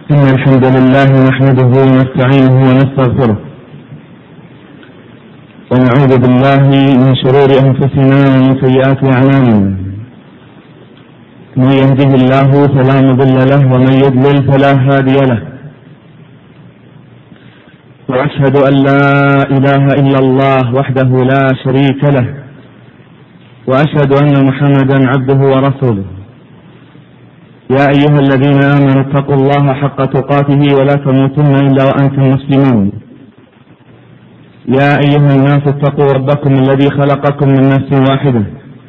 إن الحمد لله نحمده ونستعينه ونستغفره ونعوذ بالله من شرور أنفسنا ومن سيئات أعمالنا. من يهده الله فلا مضل له ومن يضلل فلا هادي له، وأشهد أن لا إله إلا الله وحده لا شريك له، وأشهد أن محمدا عبده ورسوله. يا أيها الذين آمنوا اتقوا الله حق تقاته ولا تموتن إلا وأنتم مسلمون. يا أيها الناس اتقوا ربكم الذي خلقكم من نفس واحدة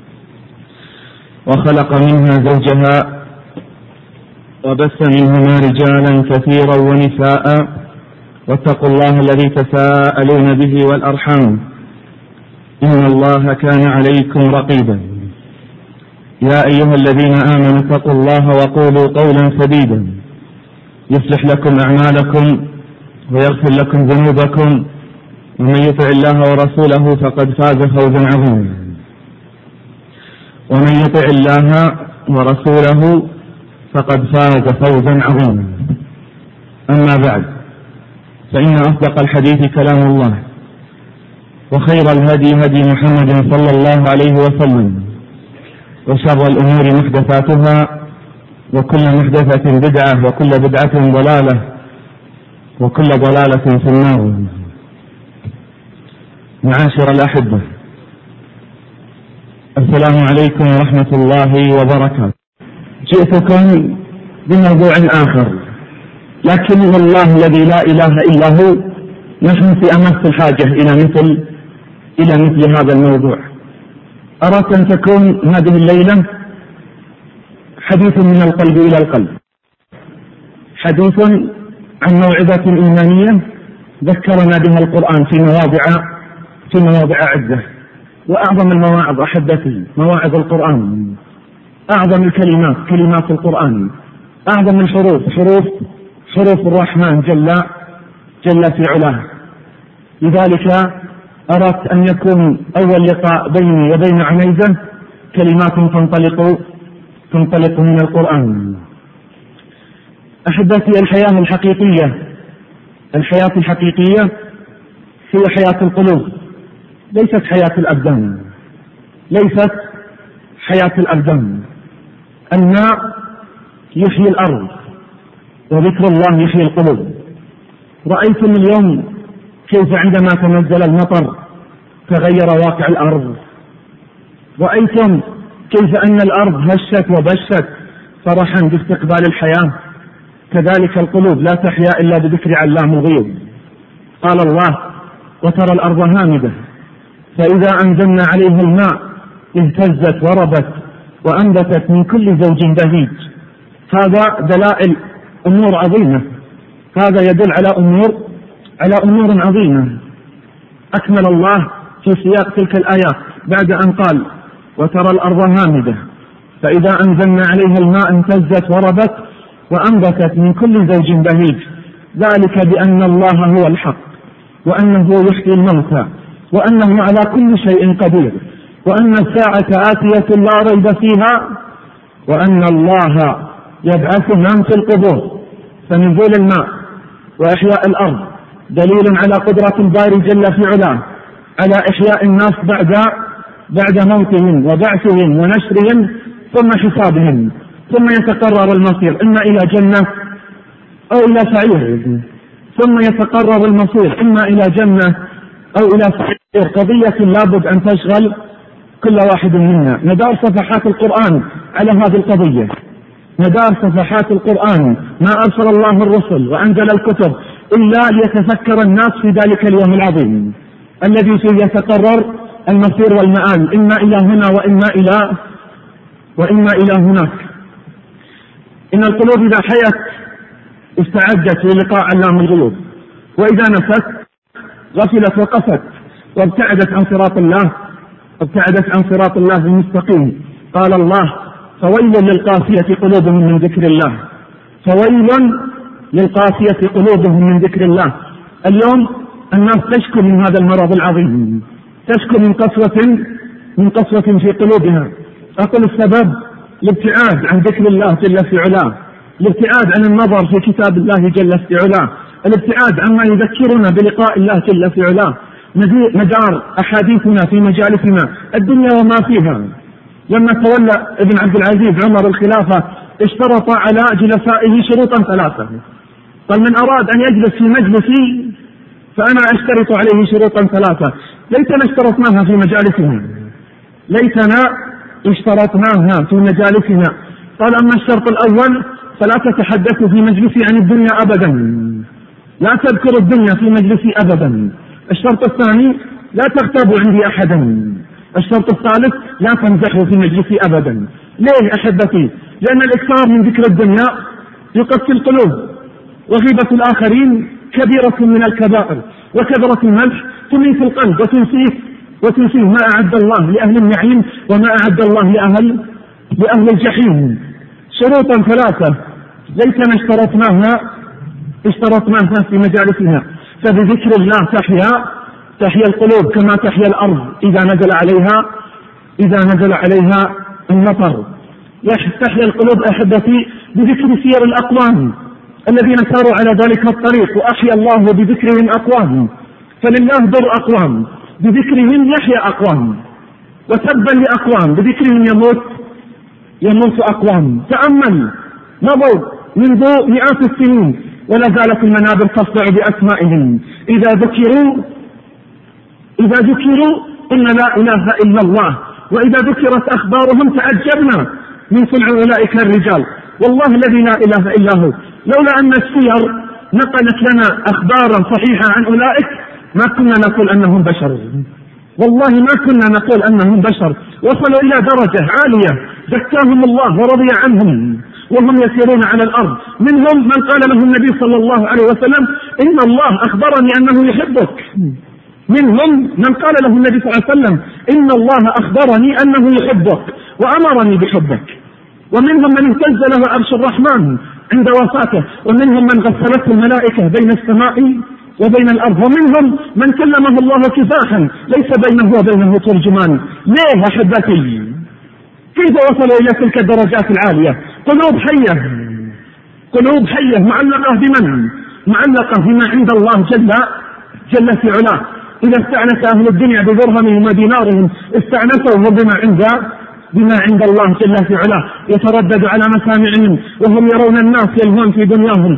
وخلق منها زوجها وبث منهما رجالا كثيرا ونساء، واتقوا الله الذي تساءلون به والأرحام إن الله كان عليكم رقيبا. يا أيها الذين آمنوا اتقوا الله وقولوا قولا سديدا يصلح لكم أعمالكم ويغفر لكم ذنوبكم، ومن يطع الله ورسوله فقد فاز فوزا عظيما. ومن يطع الله ورسوله فقد فاز فوزا عظيما. أما بعد، فإن أصدق الحديث كلام الله، وخير الهدي هدي محمد صلى الله عليه وسلم، وشر الأمور محدثاتها، وكل محدثة بدعة، وكل بدعة ضلالة، وكل ضلالة في النار. معاشر الأحبة، السلام عليكم ورحمة الله وبركاته. جئتكم بموضوع آخر، لكن والله الذي لا إله إلا هو نحن في أمس الحاجة إلى مثل هذا الموضوع. أردت أن تكون هذه الليلة حديث من القلب إلى القلب، حديث عن موعظة إيمانية ذكرنا بها القرآن في مواضع عدة. وأعظم المواعظ أحبتي مواعظ القرآن، أعظم الكلمات كلمات القرآن، أعظم الحروف حروف الرحمن جل في علاه. لذلك أردت أن يكون أول لقاء بيني وبين عنيزة كلمات تنطلق من القرآن. أحبتي، الحياة الحقيقية هي حياة القلوب، ليست حياة الأبدان. الماء يحيي الأرض، وذكر الله يحيي القلوب. رأيتم اليوم كيف عندما تنزل المطر تغير واقع الأرض؟ رأيتم كيف أن الأرض هشت وبشت فرحا باستقبال الحياة؟ كذلك القلوب لا تحيا إلا بذكر علام الغيوب. قال الله: وترى الأرض هامدة فإذا أنزلنا عليها الماء اهتزت وربت وأنبتت من كل زوج بهيج. هذا دلائل أمور عظيمة، هذا يدل على أمور عظيمة. أكمل الله في سياق تلك الآيات بعد أن قال: وترى الأرض هامدة فإذا أنزلنا عليها الماء اهتزت وربت وأنبتت من كل زوج بهيج، ذلك بأن الله هو الحق، وأنه يحيي الموتى، وأنه على كل شيء قدير، وأن الساعة آتية لا ريب فيها، وأن الله يبعث من في القبور. فنزول الماء وإحياء الأرض دليل على قدرة الباري جل في علاه على إحياء الناس بعد موتهم وبعثهم ونشرهم ثم حسابهم، ثم يتقرر المصير إما إلى جنة أو إلى سعير، ثم يتقرر المصير إما إلى جنة أو إلى سعير. قضية لابد أن تشغل كل واحد منا. ندار صفحات القرآن على هذه القضية، ندار صفحات القرآن. ما أرسل الله الرسل وأنزل الكتب إلا ليتفكر الناس في ذلك اليوم العظيم الذي فيه يتقرر المصير والمآل، إما إلى هنا وإما إلى هناك. إن القلوب إذا حيت استعدت للقاء علام الغيوب، وإذا نست غفلت وقست وابتعدت عن صراط الله المستقيم. قال الله: فويل للقاسية قلوبهم من ذكر الله. فويل للقاسية قلوبهم من ذكر الله. اليوم الناس تشكو من هذا المرض العظيم، تشكو من قسوة في قلوبها. أقول السبب الابتعاد عن ذكر الله جل في علاه، الابتعاد عن النظر في كتاب الله جل في علاه، الابتعاد عما يذكرنا بلقاء الله جل في علاه، مدار أحاديثنا في مجالسنا الدنيا وما فيها. لما تولى ابن عبد العزيز عمر الخلافة اشترط على جلسائه شروطا 3. قال من أراد أن يجلس في مجلسي فأنا أشترط عليه شروطا 3 ليتنا اشترطناها في مجالسنا، ليتنا اشترطناها في مجالسنا. قال أما الشرط الأول فلا تتحدثوا في مجلسي عن الدنيا أبدا، لا تذكر الدنيا في مجلسي أبدا. الشرط الثاني لا تغتابوا عندي أحدا. الشرط الثالث لا تمزحوا في مجلسي أبدا. ليه أحبتي؟ لأن الإكثار من ذكر الدنيا يقسي القلوب، وغيبة الآخرين كبيرة من الكبائر، وكثرة المدح تميت القلب وتنسيه ما أعد الله لأهل النعيم وما أعد الله لأهل الجحيم. شروطا 3 ليتنا اشترطناها في مجالسنا. فبذكر الله تحيا القلوب كما تحيا الأرض إذا نزل عليها المطر. تحيا القلوب أحبتي بذكر سير الأقوام الذين ساروا على ذلك الطريق، وأحيا الله بذكرهم أقوام. فلله در أقوام بذكرهم يحيا أقوام، وتبا لأقوام بذكرهم يموت أقوام. تأمل، مضوا منذ مئات السنين ولا زالت المنابر تصدع بأسمائهم. إذا ذكروا قلنا لا إله إلا الله، وإذا ذكرت أخبارهم تعجبنا من صنع أولئك الرجال. والله الذي لا إله إلا هو، لولا أن السير نقلت لنا أخبارا صحيحة عن أولئك ما كنا نقول أنهم بشر، والله ما كنا نقول أنهم بشر. وصلوا إلى درجة عالية زكاهم الله ورضي عنهم وهم يسيرون على الأرض. منهم من قال له النبي صلى الله عليه وسلم إن الله أخبرني أنه يحبك. منهم من قال له النبي صلى الله عليه وسلم إن الله أخبرني أنه يحبك وأمرني بحبك. ومنهم من اهتز له عرش الرحمن عند وفاته، ومنهم من غسلته الملائكة بين السماء وبين الأرض، ومنهم من كلمه الله كفاحا ليس بينه وبينه ترجمان. ليه أحبتي؟ كيف وصلوا إلى تلك الدرجات العالية؟ قلوب حية معلقة بما عند الله جل في علاه. إذا استعنس أهل الدنيا بدرهمهم ودينارهم استعنسوا بما عند الله جل في علاه. يتردد على مسامعهم وهم يرون الناس يلهون في دنياهم.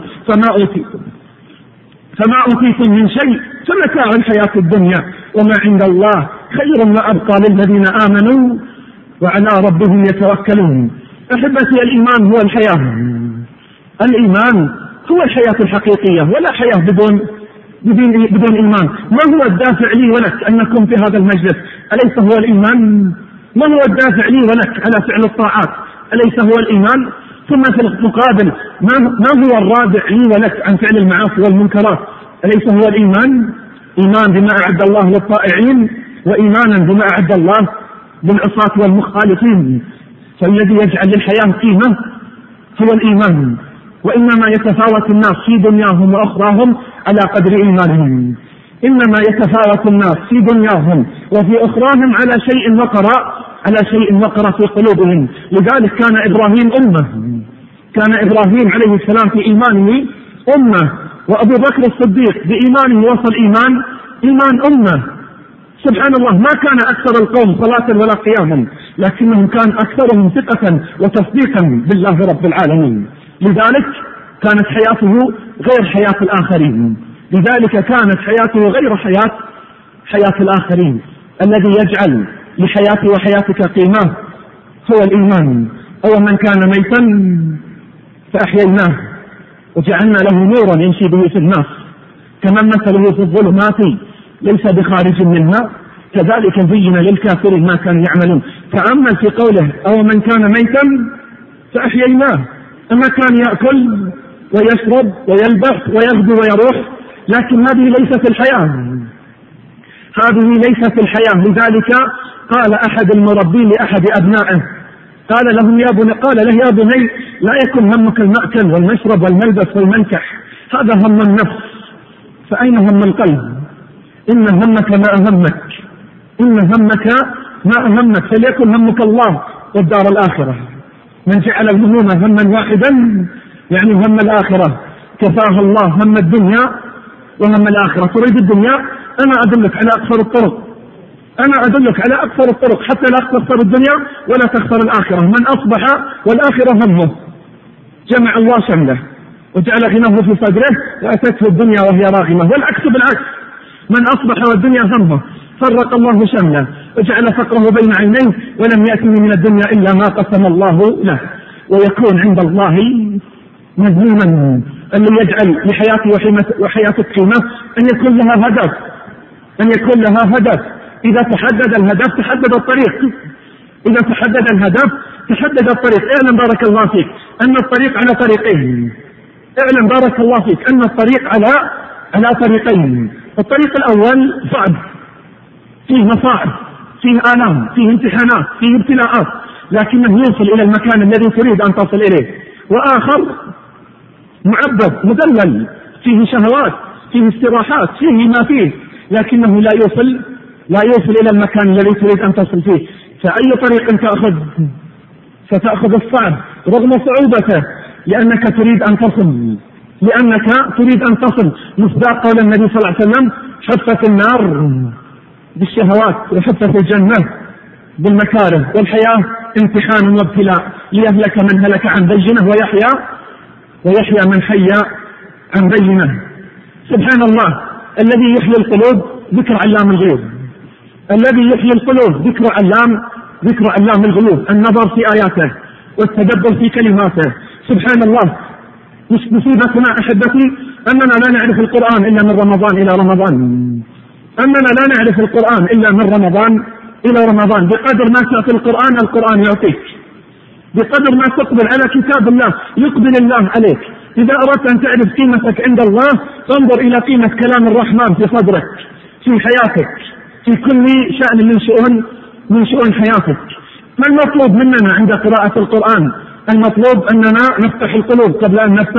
فما أوتيتم من شيء فمتاع الحياة الدنيا وما عند الله خير وأبقى للذين آمنوا وعلى ربهم يتوكلون. أحبتي، الإيمان هو الحياة. الإيمان هو الحياة الحقيقية، ولا حياة بدون إيمان. ما هو الدافع لي ولك أن نكون في هذا المجلس؟ أليس هو الإيمان؟ ما هو الدافع لي ولك على فعل الطاعات؟ أليس هو الإيمان؟ ثم في المقابل ما هو الرادع لي ولك عن فعل المعاصي والمنكرات؟ أليس هو الإيمان؟ إيمان بما أعد الله للطائعين، وإيمانا بما أعد الله للعصاة والمخالفين. فالذي يجعل للحياة قيمة هو الإيمان. وإنما يتفاوت الناس في دنياهم وأخراهم على قدر إيمانهم. إنما يتفاوت الناس في دنياهم وفي أخراهم على شيء وقر في قلوبهم. لذلك كان إبراهيم عليه السلام في إيمانه أمة، وأبو بكر الصديق بإيمانه وصل إيمان أمة. سبحان الله، ما كان أكثر القوم صلاة ولا قياما، لكنهم كان أكثرهم ثقة وتصديقا بالله رب العالمين. لذلك كانت حياته غير حياة الآخرين. لذلك كانت حياته غير حياة الآخرين. الذي يجعل لحياتي وحياتك قيمة هو الإيمان. أو من كان ميتا فأحييناه وجعلنا له نورا يمشي به في الناس كمن مثله في الظلمات ليس بخارج منها كذلك زين للكافرين ما كانوا يعملون. تأمل في قوله أو من كان ميتا فأحييناه. أما كان يأكل ويشرب ويلبس ويغدو ويروح، لكن هذه ليست الحياة. لذلك قال أحد المربين لأحد أبنائه قال له يا بني لا يكن همك المأكل والمشرب والملبس والمنكح، هذا هم النفس، فأين هم القلب؟ إن همك ما أهمك فليكن همك الله والدار الآخرة. من جعل الهموم هما واحدا يعني هم الآخرة، كفاها الله هم الدنيا وهم الآخرة. تريد الدنيا؟ أنا أدلك على أكثر الطرق، أنا أدلك على أكثر الطرق حتى لا تخسر الدنيا ولا تخسر الآخرة. من أصبح والآخرة همه جمع الله شمله وجعل غناه في صدره وأتته الدنيا وهي راغمة، والعكس بالعكس، من أصبح والدنيا همه فرق الله شمله وجعل فقره بين عينيه ولم يأته من الدنيا إلا ما قسم الله له، ويكون عند الله مذموما. أن يجعل لحياته وحياتك قيمة أن يكون لها هدف، أن يكون لها هدف. إذا تحدد الهدف تحدد الطريق، إذا تحدد الهدف تحدد الطريق. اعلم بارك الله فيك أن الطريق على طريقين، اعلم بارك الله فيك أن الطريق على طريقين. الطريق الأول صعب، فيه مصاعب، فيه آلام، فيه امتحانات، فيه ابتلاءات، لكنه يوصل إلى المكان الذي تريد أن تصل إليه. وآخر معبد مدلل، فيه شهوات، فيه استراحات، فيه ما فيه، لكنه لا يوصل إلى المكان الذي تريد أن تصل فيه. فأي طريق تأخذ؟ ستأخذ الصعب رغم صعوبته، لأنك تريد أن تصل، مصداق قول النبي صلى الله عليه وسلم: حفت النار بالشهوات وحفت الجنة بالمكاره، والحياة امتحان وابتلاء، ليهلك من هلك عن بينه ويحيى من حي عن بينه. سبحان الله، الذي يحيي القلوب ذكر علام الغيوب، الذي يحيي القلوب ذكر علام الغيوب، النظر في آياته والتدبر في كلماته. سبحان الله، مصيبتنا أحبتي أننا لا نعرف القرآن إلا من رمضان إلى رمضان، أننا لا نعرف القرآن إلا من رمضان إلى رمضان. بقدر ما تعطي القرآن يعطيك، بقدر ما تقبل على كتاب الله يقبل الله عليك. إذا أردت أن تعرف قيمتك عند الله فانظر إلى قيمة كلام الرحمن في صدرك، في حياتك، في كل شأن من شؤون حياتك. ما المطلوب مننا عند قراءة القرآن؟ المطلوب أننا نفتح القلوب قبل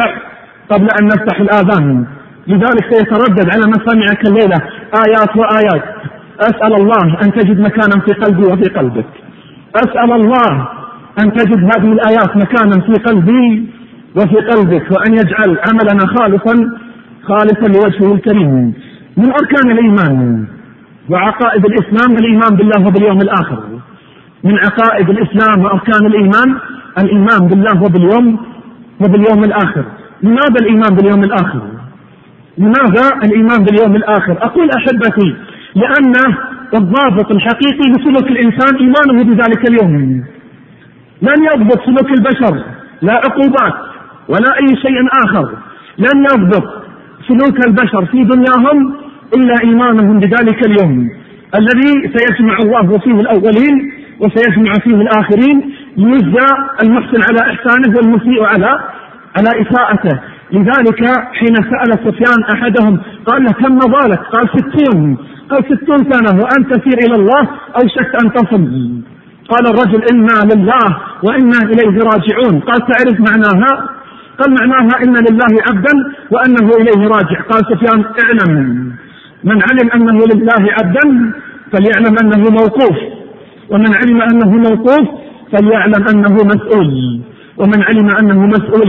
أن نفتح الآذان. لذلك سيتردد على مسامعك الليلة آيات وآيات. أسأل الله أن تجد مكانا في قلبي وفي قلبك، أسأل الله أن تجد هذه الآيات مكانا في قلبي وفي قلبك، وأن يجعل عملنا خالصا لوجهه الكريم. من أركان الإيمان وعقائد الإسلام الإيمان بالله وباليوم الآخر. من عقائد الإسلام وأركان الإيمان بالله وباليوم الآخر. لماذا الإيمان باليوم الآخر؟ لماذا الإيمان باليوم الآخر؟ أقول أحبتي لأن الضابط الحقيقي لسلوك الإنسان إيمانه بذلك اليوم. لن يضبط سلوك البشر لا عقوبات ولا أي شيء آخر، لن يضبط سلوك البشر في دنياهم إلا إيمانهم بذلك اليوم الذي سيجمع الله فيه الأولين وسيجمع فيه الآخرين، ليجزى المحسن على إحسانه والمسيء على إساءته. لذلك حين سأل سفيان أحدهم قال له: كم مضالك؟ قال: 60. قال: 60 سنة وأنت تسير إلى الله أوشكت أن تصل. قال الرجل: إنا لله وإنا إليه راجعون. قال: تعرف معناها؟ قال: معناها إن لله عبدا وأنه إليه راجع. قال سفيان: اعلم، من علم أنه لله عبدا فليعلم أنه موقوف، ومن علم أنه موقوف فليعلم أنه مسؤول، ومن علم أنه مسؤول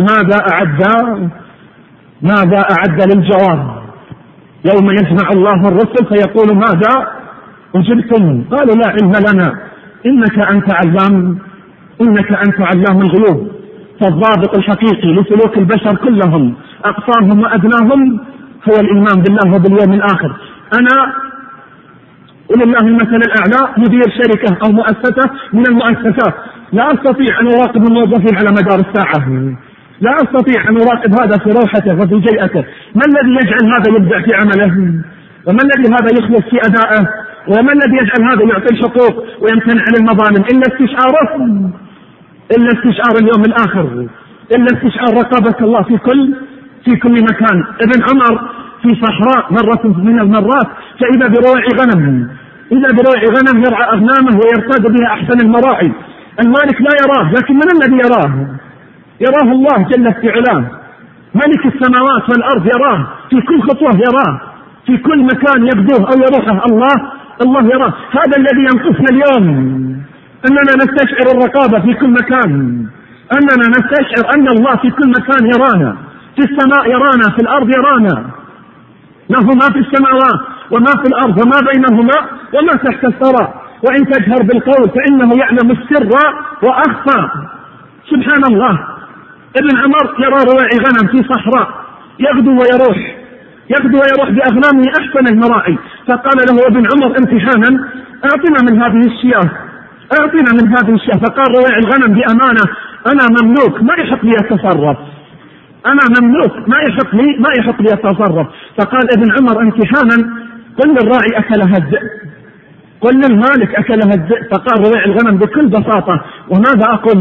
ماذا أعد للجواب يوم يجمع الله الرسل فيقول: ماذا أجبتم؟ قالوا: لا علم لنا إنك أنت علام الغيوب. فالضابط الحقيقي لسلوك البشر كلهم أقصاهم وأدناهم هو الإيمان بالله وباليوم الآخر. أنا ولله المثل الأعلى مدير شركة أو مؤسسة من المؤسسات، لا أستطيع أن أراقب الموظفين على مدار الساعة، لا أستطيع أن أراقب هذا في روحته وفي جيئته. ما الذي يجعل هذا يبدع في عمله؟ وما الذي هذا يخلص في أدائه؟ وما الذي يجعل هذا يعطي الحقوق ويمتنع عن المظالم؟ إلا استشعار اليوم الآخر، إلا استشعار رقابة الله في كل مكان. ابن عمر في صحراء مرة من المرات فإذا بروع غنم يرعى أغنامه ويرتاد بها أحسن المراعي. المالك لا يراه، لكن من الذي يراه الله جل في علاه. ملك السماوات والأرض يراه في كل خطوة، يراه في كل مكان يبدوه أو يروحه، الله يراه. هذا الذي ينقصنا اليوم، أننا نستشعر الرقابة في كل مكان، أننا نستشعر أن الله في كل مكان يرانا، في السماء يرانا، في الأرض يرانا، له ما في السماوات وما في الأرض وما بينهما وما تحت الثرى، وإن تجهر بالقول فإنه يعلم السر وأخفى. سبحان الله. ابن عمر يرى رواعي غنم في صحراء، يغدو ويروح بأغنامه أحسن المراعي، فقال له ابن عمر امتحانا: أعطنا من هذه الشياه، فقال رواعي الغنم بأمانة: أنا مملوك ما يحق لي أتصرف، ما يحق لي أتصرف. فقال ابن عمر امتحانا: قل للراعي أكلها الذئب، قل للمالك أكلها الذئب. فقال رواعي الغنم بكل بساطة: وماذا أقول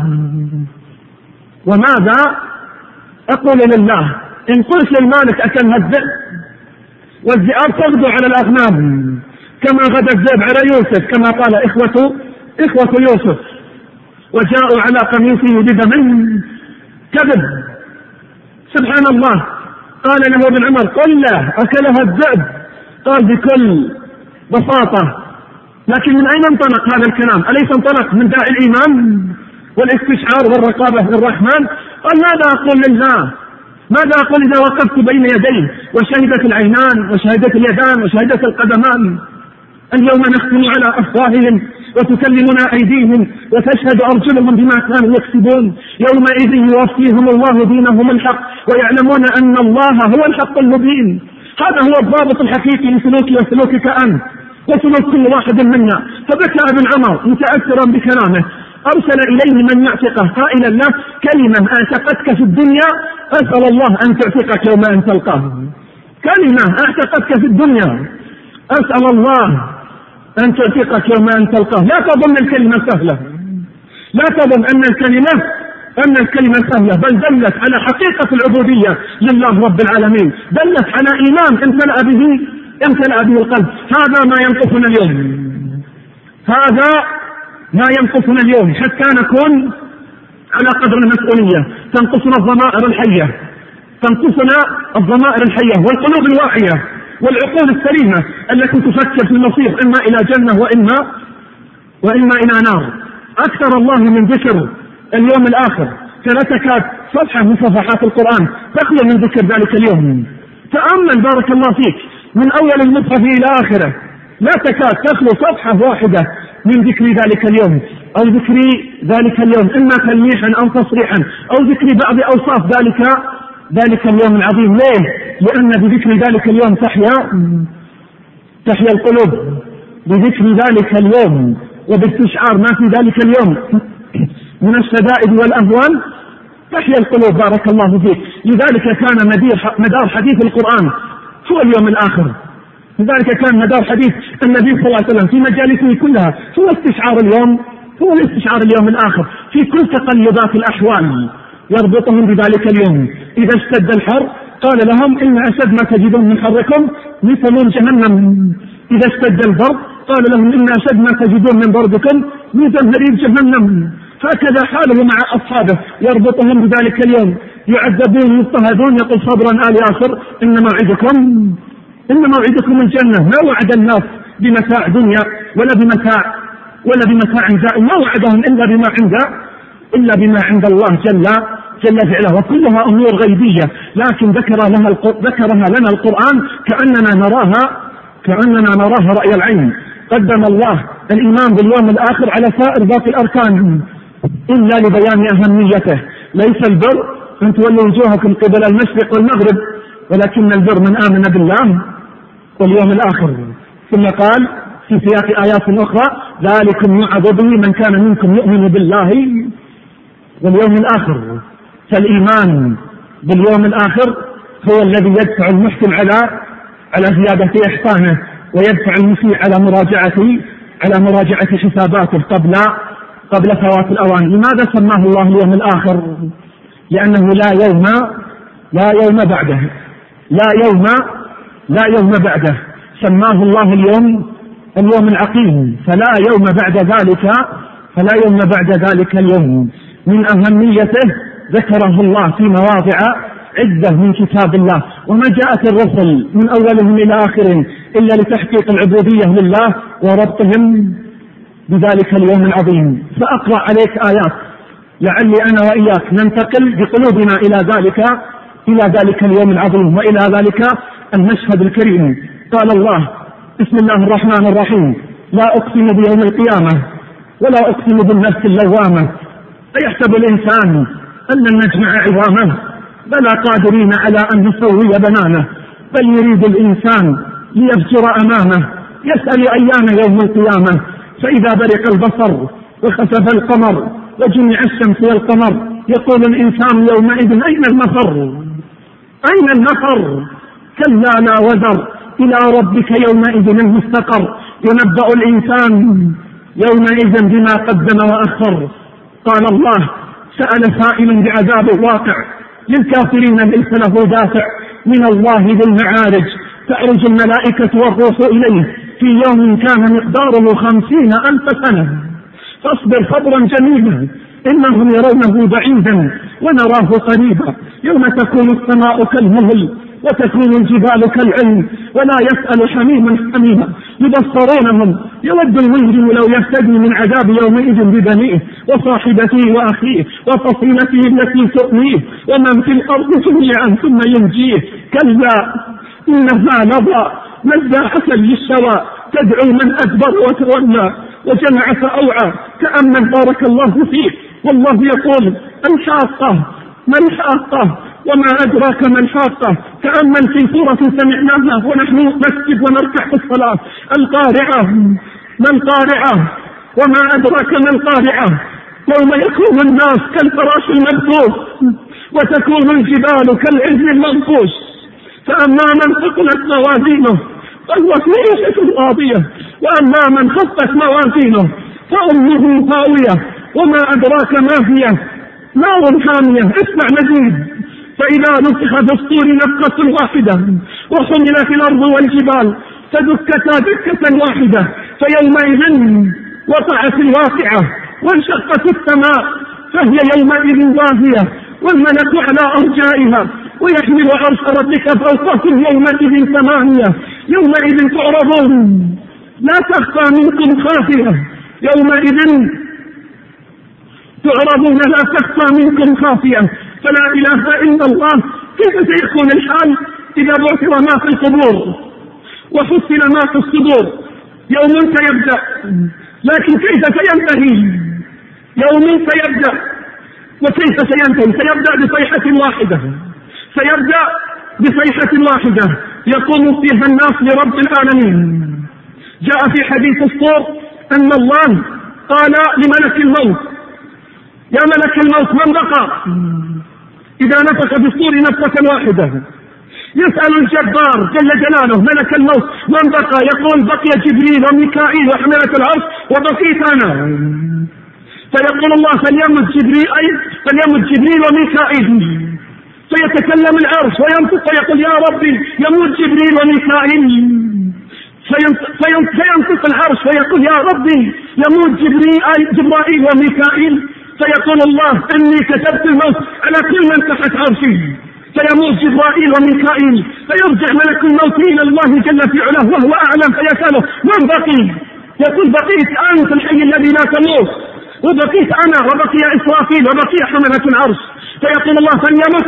لله؟ إن قلت للمالك أكلها الذئب، والذئاب تغدو على الأغنام كما غدا الذئب على يوسف، كما قال إخوة يوسف: وجاءوا على قميصه بدم كذب. سبحان الله. قال له ابن عمر: قل له أكلها الذئب. قال بكل بساطة: لكن من أين انطلق هذا الكلام؟ أليس انطلق من داء الإيمان والاستشعار والرقابة للرحمن؟ قال: ماذا أقول لله؟ ماذا أقول إذا وقفت بين يديه وشهدت العينان وشهدت اليدان وشهدت القدمان؟ اليوم نختم على أفواههم وتكلمنا أيديهم وتشهد أرجلهم بما كانوا يكسبون، يومئذ يوفيهم الله دينهم الحق ويعلمون أن الله هو الحق المبين. هذا هو الضابط الحقيقي لسلوكي وسلوكك أنت وسلوك كل واحد منا. فبكى ابن عمر متأثرا بكلامه، أرسل إليه من يعتقه قائلا له: كلمة اعتقدك في الدنيا أسأل الله أن تعتقك يوم أن تلقاه. كلمة اعتقدك في الدنيا أسأل الله أن تعتقك يوم أن تلقاه. لا تظن الكلمة سهلة، لا تظن أن الكلمة سهلة، بل دلت على حقيقة العبودية لله رب العالمين، دلت على إيمان امتلأ به القلب. هذا ما ينقصنا اليوم حتى نكون على قدر المسؤولية. تنقصنا الضمائر الحية والقلوب الواعية والعقول السليمة التي تفكر في المصير إما إلى جنة وإما إلى نار. أكثر الله من ذكر اليوم الآخر، فلا تكاد صفحة من صفحات القرآن تخلو من ذكر ذلك اليوم. تأمل بارك الله فيك من أول المصحف إلى آخره، لا تكاد تخلو صفحة واحدة من ذكر ذلك اليوم، أو ذكر ذلك اليوم إما تلميحا أو تصريحا، أو ذكر بعض أوصاف ذلك اليوم العظيم. ليه؟ لأن بذكر ذلك اليوم تحيا القلوب، بذكر ذلك اليوم وباستشعار ما في ذلك اليوم من الشدائد والأهوال تحيا القلوب. بارك الله فيك. لذلك كان مدار حديث القرآن هو اليوم الآخر، لذلك كان مدار حديث النبي صلى الله عليه وسلم في مجالسه كلها هو الاستشعار اليوم الآخر في كل تقلبات الأحوال. يربطهم بذلك اليوم. إذا اشتد الحر قال لهم: إن أشد ما تجدون من حركم مثل جهنم. إذا اشتد البرد قال لهم: إن أشد ما تجدون من بردكم مثل هرير جهنم. هكذا حاله مع أصحابه، يربطهم بذلك اليوم، يعذبون يضطهدون. يقول: صبرا آل ياسر، إن موعدكم الجنة. ما وعد الناس بمتاع دنيا ولا بمتاع زائل، ما وعدهم إلا بما عند الله جل جلاله، وكلها أمور غيبية، لكن ذكرها لنا القرآن كأننا نراها رأي العين. قدم الله الإيمان باليوم الآخر على سائر باقي الأركان إلا لبيان أهميته. ليس البر أن تولوا وجوهكم قبل المشرق والمغرب، ولكن البر من آمن بالله واليوم الآخر. ثم قال في سياق آيات أخرى: ذلكم يوعظ به من كان منكم يؤمن بالله واليوم الآخر. فالإيمان باليوم الآخر هو الذي يدفع المحسن على زيادة إحسانه، ويدفع المسيء على مراجعة حساباته قبل فوات الأوان. لماذا سماه الله اليوم الآخر؟ لأنه لا يوم بعده. سماه الله اليوم العقيم، فلا يوم بعد ذلك اليوم. من أهميته ذكره الله في مواضع عدة من كتاب الله، وما جاءت الرسل من أولهم إلى آخرهم إلا لتحقيق العبودية لله وربطهم بذلك اليوم العظيم. فأقرأ عليك آيات لعلي أنا وإياك ننتقل بقلوبنا إلى ذلك اليوم العظيم وإلى ذلك المشهد الكريم. قال الله: بسم الله الرحمن الرحيم: لا أقسم بيوم القيامة ولا أقسم بالنفس اللوامة أيحسب الإنسان أن نجمع عظامه بلى قادرين على أن نسوي بنانه بل يريد الإنسان ليفجر أمامه يسأل أيان يوم القيامة فإذا برق البصر وخسف القمر وجمع الشمس والقمر يقول الإنسان يومئذ أين المفر أين المفر كلا لا وزر إلى ربك يومئذ المستقر ينبأ الإنسان يومئذ بما قدم وأخر. قال الله: سأل سائل بعذاب واقع للكافرين ليس له دافع من الله ذي المعارج تعرج الملائكة والروح إليه في يوم كان مقداره 50,000 سنة فاصبر صبرا جميلا إنهم يرونه بعيدا ونراه قريبا يوم تكون السماء كالمهل وتكون الجبال كالعين ولا يسأل حميم حميما يبصرونهم يود المجرم لو يفتدي من عذاب يومئذ ببنيه وصاحبته وأخيه وفصيلته التي تؤويه ومن في الأرض جميعا ثم ينجيه كلا إنها لظى نزاعة للشوى تدعو من أدبر وتولى وجمع فأوعى كأمن بارك الله فيه والله يقول: الحاقة ما الحاقة وما أدراك ما الحاقة كأمن في سورة سمعناها ونحن نسجد ونركع في الصلاة: القارعة ما القارعة وما أدراك ما القارعة يوم يكون الناس كالفراش المبثوث وتكون الجبال كالعهن المنفوش فأما من ثقلت موازينه فهو في عيشة راضية وأما من خفت موازينه فأمه هاوية وما أدراك ما هي نار حامية. اسمع مزيد: فإذا نفخ في الصور نفخة واحدة وحملت الأرض والجبال فدكتا دكة واحدة فيومئذ وقعت الواقعة وانشقت السماء فهي يومئذ واهية والملك على أرجائها ويحمل عرش ربك فوقهم يومئذ 8 يومئذ تعرضون لا تخفى منكم خافية يومئذ تعرضون لا تخفى منكم خافية فلا إله إلا الله. كيف سيكون الحال إذا بعثر ما في القبور وحصل ما في الصدور؟ يوم سيبدأ لكن كيف سينتهي؟ يوم سيبدأ وكيف سينتهي؟ سيبدأ بصيحة واحدة يقوم فيها الناس لرب العالمين. جاء في حديث الصور أن الله قال لملك الموت: يا ملك الموت من بقى؟ إذا نفخ في الصور نفخة واحدة يسأل الجبار جل جلاله ملك الموت: من بقى؟ يقول: بقي جبريل وميكائيل وحملة العرش وبقيت أنا. فيقول الله: فليمت جبريل وميكائيل. فيتكلم العرش وينطق ويقول: يا ربي يموت جبريل وميكائيل. فينطق العرش ويقول: يا ربي يموت جبرائيل وميكائيل. فيقول الله: إني كتبت الموت على كل من تحت عرشي. فيموت جبرائيل وميكائيل فيرجع ملك الموت إلى الله جل في علاه وهو أعلم فيسأله: من بقي؟ يقول: بقيت أنت الحي الذي لا تموت وبقيت أنا وبقي إسرافيل وبقي حملة العرش. فيقول الله: فليمت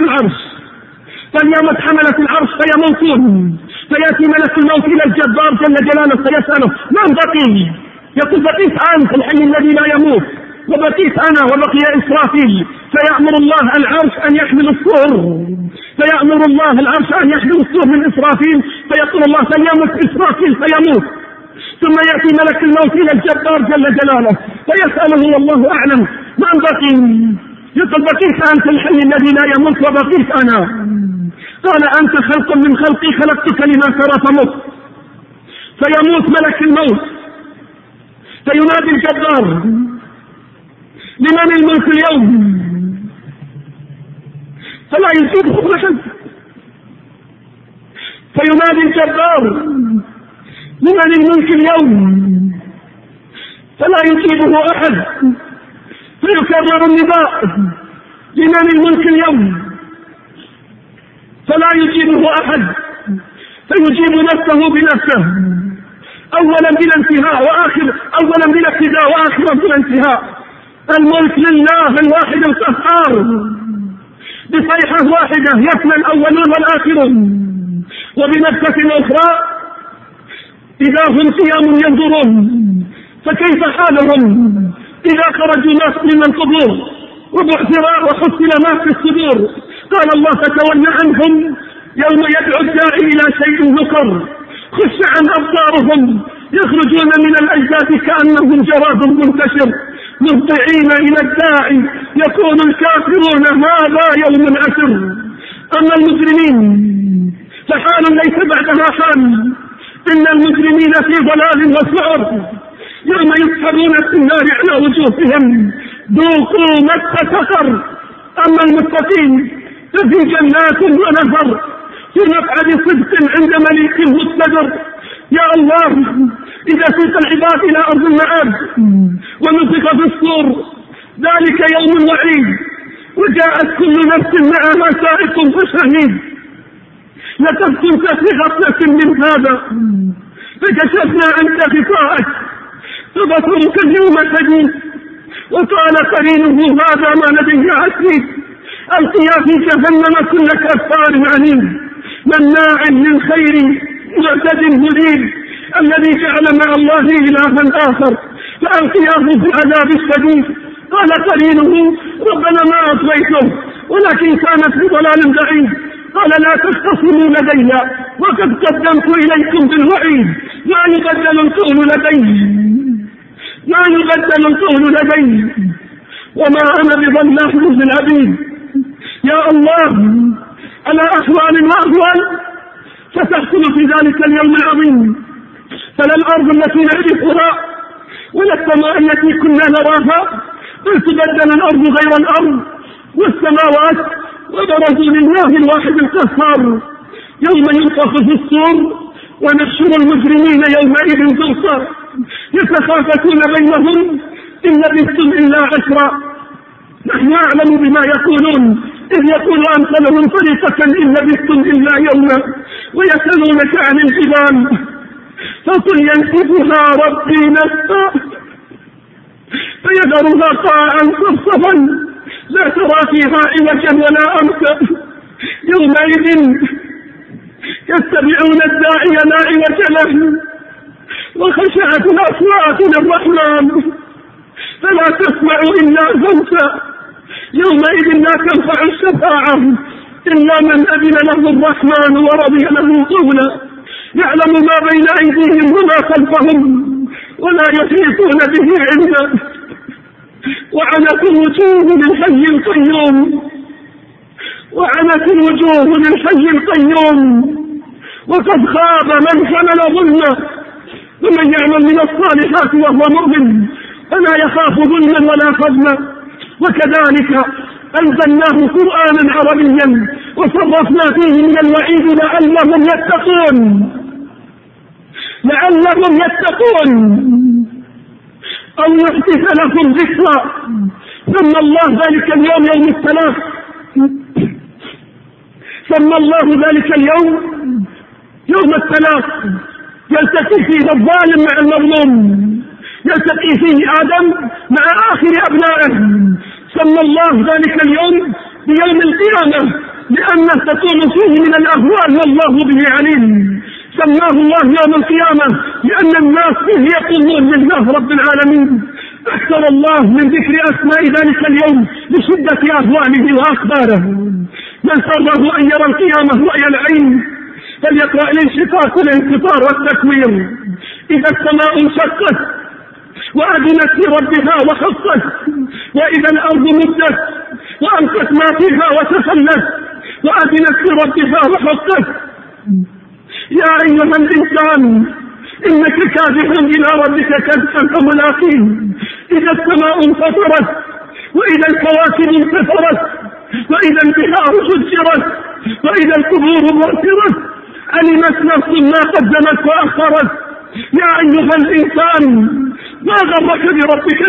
حملة العرش فيموتون. فيأتي ملك الموت إلى الجبار جل جلاله فيسأله: من بقي؟ يقول: بقيت أنت الحي الذي لا يموت وبقيت أنا وبقي إسرافيل. فيأمر الله العرش أن يحمل الصور من إسرافيل. فيقول الله: فليمت إسرافيل فيموت. ثم يأتي ملك الموت إلى الجبار جل جلاله فيسأله والله أعلم: من بقي؟ يقول: بقيت أنت الحي الذي لا يموت وبقيت أنا. قال: أنت خلق من خلقي خلقتك لما ترى فمت. فيموت ملك الموت فينادي الجبار: لمن الملك اليوم؟ فلا يجيبه أحد. فينادي الجبار: لمن الملك اليوم؟ فلا يجيبه أحد. فيكرر النداء: لمن الملك اليوم؟ فلا يجيبه أحد. فيجيب نفسه بنفسه أولا بلا انتهاء وآخرا بلا ابتداء وآخرا بلا انتهاء. الملك لله الواحد القهار، بصيحة واحدة يفنى الأولون والآخرون. وبنفسة أخرى إذا هم قيام ينظرون، فكيف حالهم إذا خرجوا ناس من القبور وبعثراء وحصل ما في الصدور؟ قال الله فتولى عنهم يوم يدعو الداعي إلى شيء نكر، خش عن أبصارهم يخرجون من الأجداث كأنهم جراد منتشر، مهطعين إلى الداعي يقول الكافرون هذا يوم عسر. أما المجرمين فحال ليس بعدها حال، إن المجرمين في ضلال وسعر، يوم يسحبون في النار على وجوههم ذوقوا مس سقر. أما المتقين ففي جنات ونهر في مقعد صدق عند مليك مقتدر. يا الله إذا سوق العباد إلى أرض المعاد ونفخ في الصور ذلك يوم وعيد، وجاءت كل نفس معها سائق وشهيد، لتكن في غفلة من هذا فكشفنا عنك غطاءك فبصرك اليوم حديث. وقال قرينه هذا ما لديه عتيد، القيا في جهنم كل كفار عنيد مناع للخير معتد مريب، الذي جعل مع الله إلها آخر فألقياه في العذاب الشديد. قال قرينه ربنا ما أطغيته ولكن كانت بضلال بعيد. قال لا تختصموا لدي وقد قدمت إليكم بالوعيد، ما يبدل القول لدي وما أنا بظلام بالعبيد. يا الله على أحوال وأهوال ستحصل في ذلك اليوم العظيم، فلا الأرض التي نعرفها ولا السماء التي كنا نراها، بل تبدل الأرض غير الأرض والسماوات وبرزوا لله الواحد القهار. يوم ينفخ في الصور ونحشر المجرمين يومئذ زرقا يتخافتون بينهم إن لبثتم إلا عشرا نحن أعلم بما يقولون إذ يقول أمثلهم طريقة إن لبثتم إلا يوما ويسألونك عن الجبال فقل ينسفها ربي نسفا فيذرها قاعا صفصفا لا ترى فيها عوجا ولا أمتا يومئذ يتبعون الداعي لا عوج له وخشعت الأصوات للرحمن فلا تسمع إلا همسا يومئذ لا تنفع الشفاعة إلا من أذن له الرحمن ورضي له قولا يعلم ما بين أيديهم وما خلفهم ولا يحيطون به علما وعنت الوجوه للحي القيوم وقد خاب من حمل ظلما ومن يعمل من الصالحات وهو مؤمن فلا يخاف ظلما ولا فضلا. وكذلك أنزلناه قرآنا عربيا وصرفنا فيه من الوعيد لعلهم يتقون أو يحدث لكم ذكرى. سمى الله ذلك اليوم يوم الثلاث، سمى الله ذلك اليوم يوم الثلاث يلتقي فيه الظالم مع المظلوم، يلتقي فيه آدم مع آخر أبنائه. سمى الله ذلك اليوم بيوم القيامة لأنه تكون فيه من الأهوال والله به عليم. سماه الله يوم القيامة لأن الناس فيه يقومون لله رب العالمين. أكثر الله من ذكر أسماء ذلك اليوم لشدة أهواله وأخباره. من سره أن يرى القيامة رؤيا العين فليقرأ الانشقاق والانفطار والتكوير. إذا السماء انشقت وأذنت لربها وحقت، وإذا الأرض مدت وألقت ما فيها وتخلت وأذنت لربها وحقت. يا أيها الإنسان إنك كادح إلى ربك كدحا فملاقيه. إذا السماء انفطرت وإذا الكواكب انتثرت وإذا البحار سجرت وإذا القبور بعثرت علمت نفس ما قدمت وأخرت. يا أيها الإنسان ما غرك بربك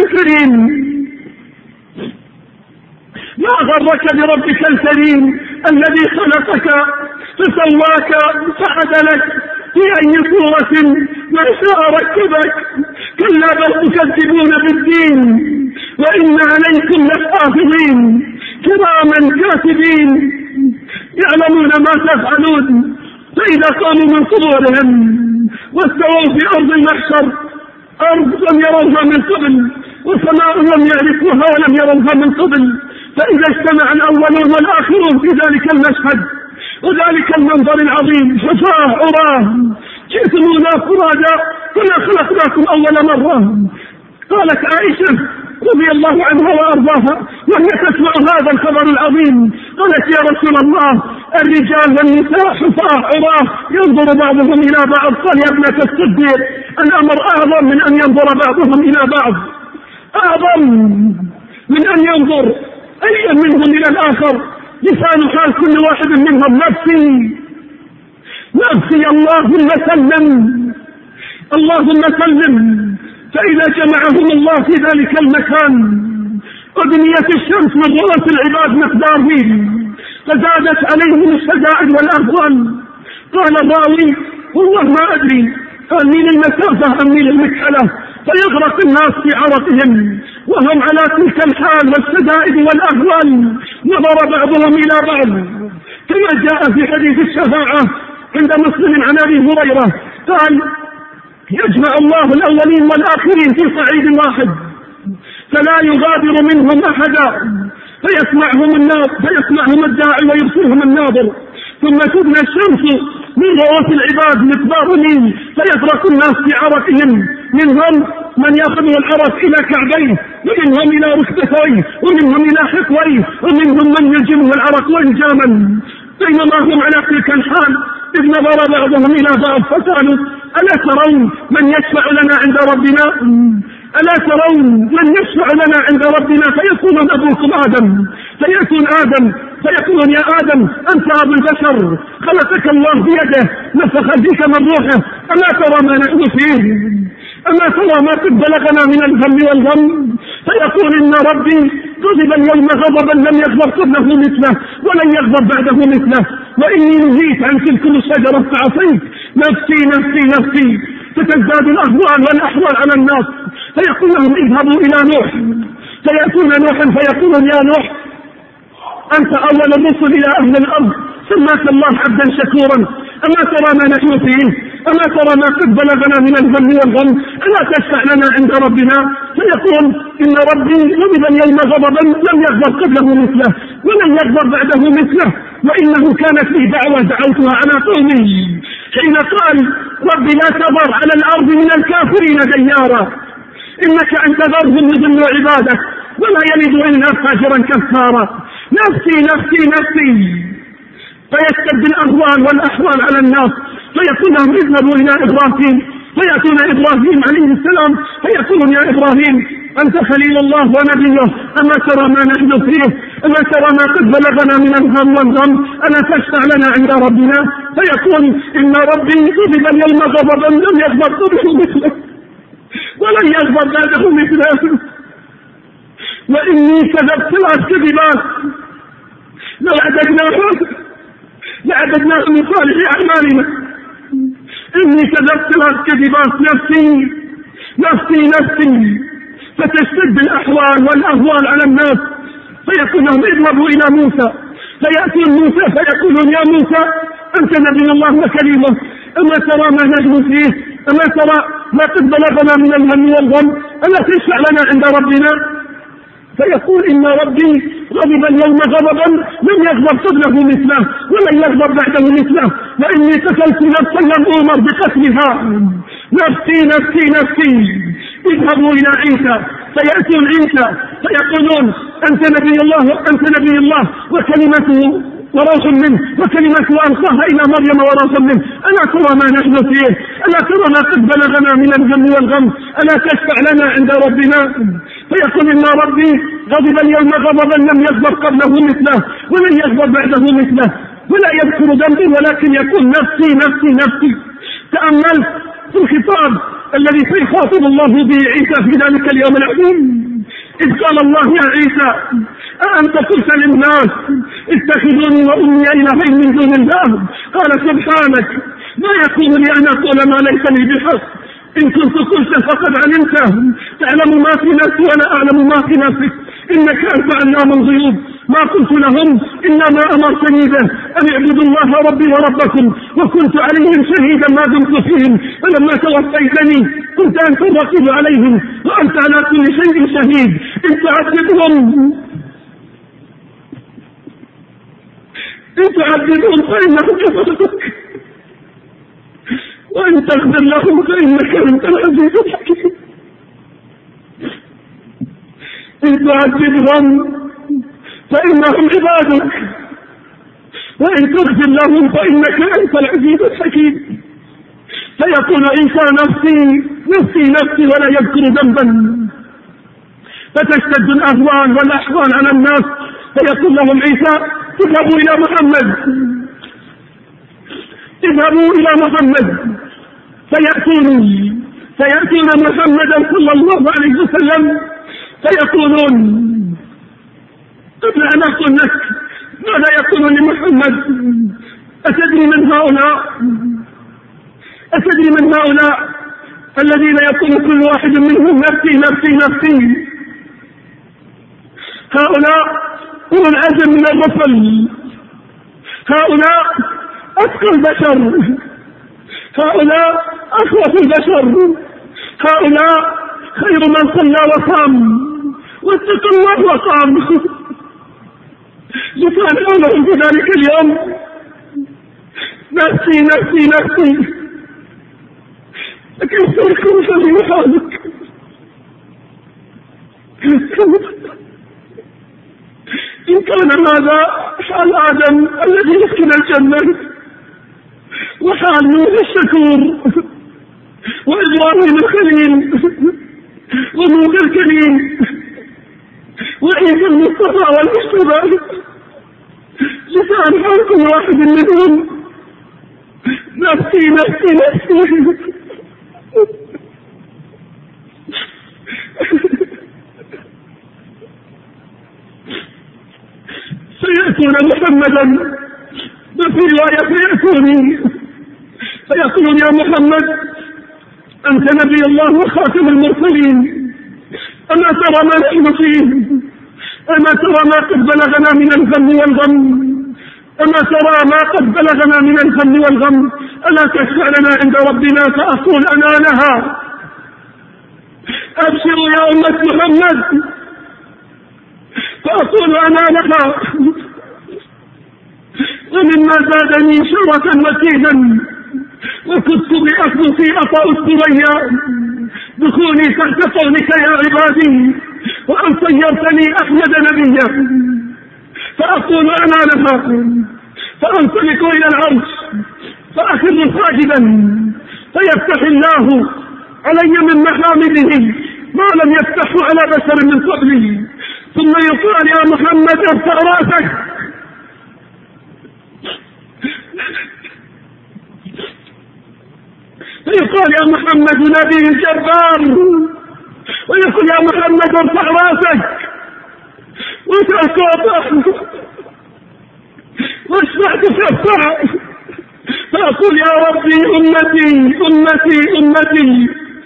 الكريم الذي خلقك فسواك فعدلك في أي صورة ما شاء ركبك. كلا بل تكذبون بالدين وإن عليكم لحافظين كراما كاتبين يعلمون ما تفعلون. فإذا قاموا من قبورهم واستووا في أرض المحشر، أرض لم يروها من قبل وسماء لم يعرفوها ولم يروها من قبل، فإذا اجتمع الأولون والآخرون في ذلك المشهد وذلك المنظر العظيم حفاة عراه جئتمونا فرادا كما خلقناكم أول مرة. قالت عائشة رضي الله عنها وأرضاها وهي تسمع هذا الخبر العظيم، قالت يا رسول الله الرجال والنساء حفاة عراه ينظر بعضهم إلى بعض. قال يا ابنة الصديق الأمر أعظم من أن ينظر بعضهم إلى بعض، أعظم من أن ينظر أي منهم إلى الآخر. لسان حال كل واحد منهم نفسي نفسي اللهم سلم اللهم سلم. فإذا جمعهم الله في ذلك المكان أدنيت الشمس من رؤوس العباد مقدار ميل فزادت عليهم الشدائد والأهوال. قال الراوي والله ما أدري قال ميل المسافة أم ميل المكحلة، فيغرق الناس في عرقهم وهم على تلك الحال والشدائد والأهوال. نظر بعضهم إلى بعض كما جاء في حديث الشفاعة عند مسلم عن أبي هريرة قال يجمع الله الأولين والآخرين في صعيد واحد فلا يغادر منهم أحدا فيسمعهم الداعي ويبصرهم الناظر، ثم تبنى الشمس من رؤوس العباد مقدار ميل فيغرق الناس في عرقهم، منهم من يأخذ العرق إلى كعبيه ومنهم إلى ركبتيه ومنهم إلى حقويه ومنهم من يلجمه العرق وإنجاما. بينما هم على تلك الحال إذ نظر بعضهم إلى بعض فقالوا ألا ترون من يشفع لنا عند ربنا؟ ألا ترون من يشفع لنا عند ربنا؟ فيقولون أبوكم آدم، فيأتون آدم فيقولون يا آدم أنت أبو البشر خلقك الله بيده نفخ فيك من روحه، ألا ترى ما نحن فيه؟ أما ترى ما قد بلغنا من الهم والغم؟ فيقول إن ربي غضب اليوم غضبا لم يغضب قبله مثله ولن يغضب بعده مثله، وإني نهيت عن تلك الشجرة فعصيت نفسي نفسي نفسي. فتزداد الأهوال والأحوال على الناس فيقول لهم اذهبوا إلى نوح، فيأتون نوحا فيقولون يا نوح أنت أول الرسل إلى أهل الأرض سماك الله عبدا شكورا، أما ترى ما نحن فيه؟ أما ترى ما قد بلغنا من الهم والغم؟ ألا تشفع لنا عند ربنا؟ فيقول إن ربي غضب اليوم غضبا لم يغضب قبله مثله ولن يغضب بعده مثله، وإنه كانت لي دعوة دعوتها على قومي حين قال ربي لا تذر على الأرض من الكافرين ديارا إنك أن تذرهم يضلوا عبادك ولا يلد إلا فاجرا كفارا. نفسي نفسي نفسي. فيشتد الأهوال والأحوال على الناس فيقول لهم اذهبوا إلى إبراهيم، فيأتون إبراهيم عليه السلام فيقولون يا إبراهيم أنت خليل الله ونبيه، أما ترى ما نحن فيه؟ أما ترى ما قد بلغنا من الهم والغم؟ ألا تشفع لنا عند ربنا؟ فيقول إن ربي غضب اليوم غضبا لم يغضب قبله مثله ولن يغضب بعده مثله، وإني كذبت كذبات لعددناه من صالح أعمالنا. إني كذبت كذبات نفسي نفسي نفسي. فتشتد الأحوال والأهوال على الناس فيقول لهم اذهبوا إلى موسى، فيأتون موسى فيقولون يا موسى أنت نبي الله وكليمه، أما ترى ما نحن فيه؟ أما ترى ما قد بلغنا من الهم والغم؟ ألا تشفع لنا عند ربنا؟ فيقول إن ربي غضب اليوم غضبا لم يغضب قبله مثله ولن يغضب بعده مثله، وإني قتلت نفسا لم أؤمر بقتلها نفسي نفسي نفسي. اذهبوا إلى عيسى فيأتون عيسى فيقولون أنت نبي الله وكلمته وروح منه وكلمته ألقاها إلى مريم وروح منه، ألا ترى ما نحن فيه؟ ألا ترى ما قد بلغنا من الهم والغم؟ ألا تشفع لنا عند ربنا؟ فيقول إن ربي غضب اليوم غضبا لم يغضب قبله مثله ولن يغضب بعده مثله، ولا يذكر ذنبي ولكن يقول نفسي نفسي نفسي. تأملت في الخطاب الذي سيخاطب الله به عيسى في ذلك اليوم العظيم إذ قال الله يا عيسى أأنت قلت للناس اتخذوني وأمي إلهين من دون الله؟ قال سبحانك ما يكون لي أن أقول ما ليس لي بحق، إن كنت قلت فقد علمته، تعلم ما في نفسي ولا أعلم ما في نفسك، إنك أنت علام الغيوب. ما قلت لهم إلا ما أمرتني به، أن اعبدوا الله ربي وربكم، وكنت عليهم شهيدا ما دمت فيهم، فلما توفيتني كنت أنت الرقيب عليهم وأنت على كل شيء شهيد. إن تعذبهم فإنهم عبادك، وإن تغفر لهم فإنك أنت العزيز الحكيم. إن تعذبهم فإنهم عبادك، وإن تغفر لهم فإنك أنت العزيز الحكيم. فيقول عيسى نفسي نفسي نفسي ولا يذكر ذنبا، فتشتد الأهوال والأحوال على الناس، فيقول لهم عيسى اذهبوا إلى محمد، اذهبوا إلى محمد، فيأتون محمدا صلى الله عليه وسلم فيقولون قبل أن أقول لك ماذا يقول لمحمد، أتدري من هؤلاء الذين يقول كل واحد منهم نفسي نفسي نفسي؟ هؤلاء هم العزم من الرسل، هؤلاء أتقى البشر، هؤلاء أخوف البشر، هؤلاء خير من صلى وصام واتقى الله وصام. لكان قولهم في ذلك اليوم نفسي نفسي نفسي، لكن سيكون في حالك. إن كان هذا حال آدم الذي يسكن الجنة، وحال نوح الشكور، وإبراهيم الخليل، ونوح الكريم، وعيسى المصطفى والمجتبى، لسان حال كل واحد منهم نفسي نفسي نفسي. سيأتون محمدا، وفي رواية يأتوني فيقولون يا محمد أنت نبي الله وخاتم المرسلين، أما ترى ما نحن فيه؟ أما ترى ما قد بلغنا من الهم والغم؟ أما ترى ما قد بلغنا من الهم والغم؟ ألا تشفع لنا عند ربنا؟ فأقول أنا لها. أبشروا يا أمة محمد، فأقول أنا لها. ومما زادني شرفا وكيدا وكنت بأخذ في أطاء الثريا دخولي تحت قولك يا عبادي، وأن صيرتني أحمد نبيا، فأقول أنا لها. فأنطلق إلى العرش فأخر ساجدا، فيفتح الله علي من محامده ما لم يفتحه على بشر من قبلي، ثم يقال يا محمد ارفع راسك، فيقال يا محمد نبي الجبار، ويقول يا محمد ارفع راسك وتأكد واشفع تشفع، فأقول يا ربي أمتي أمتي أمتي.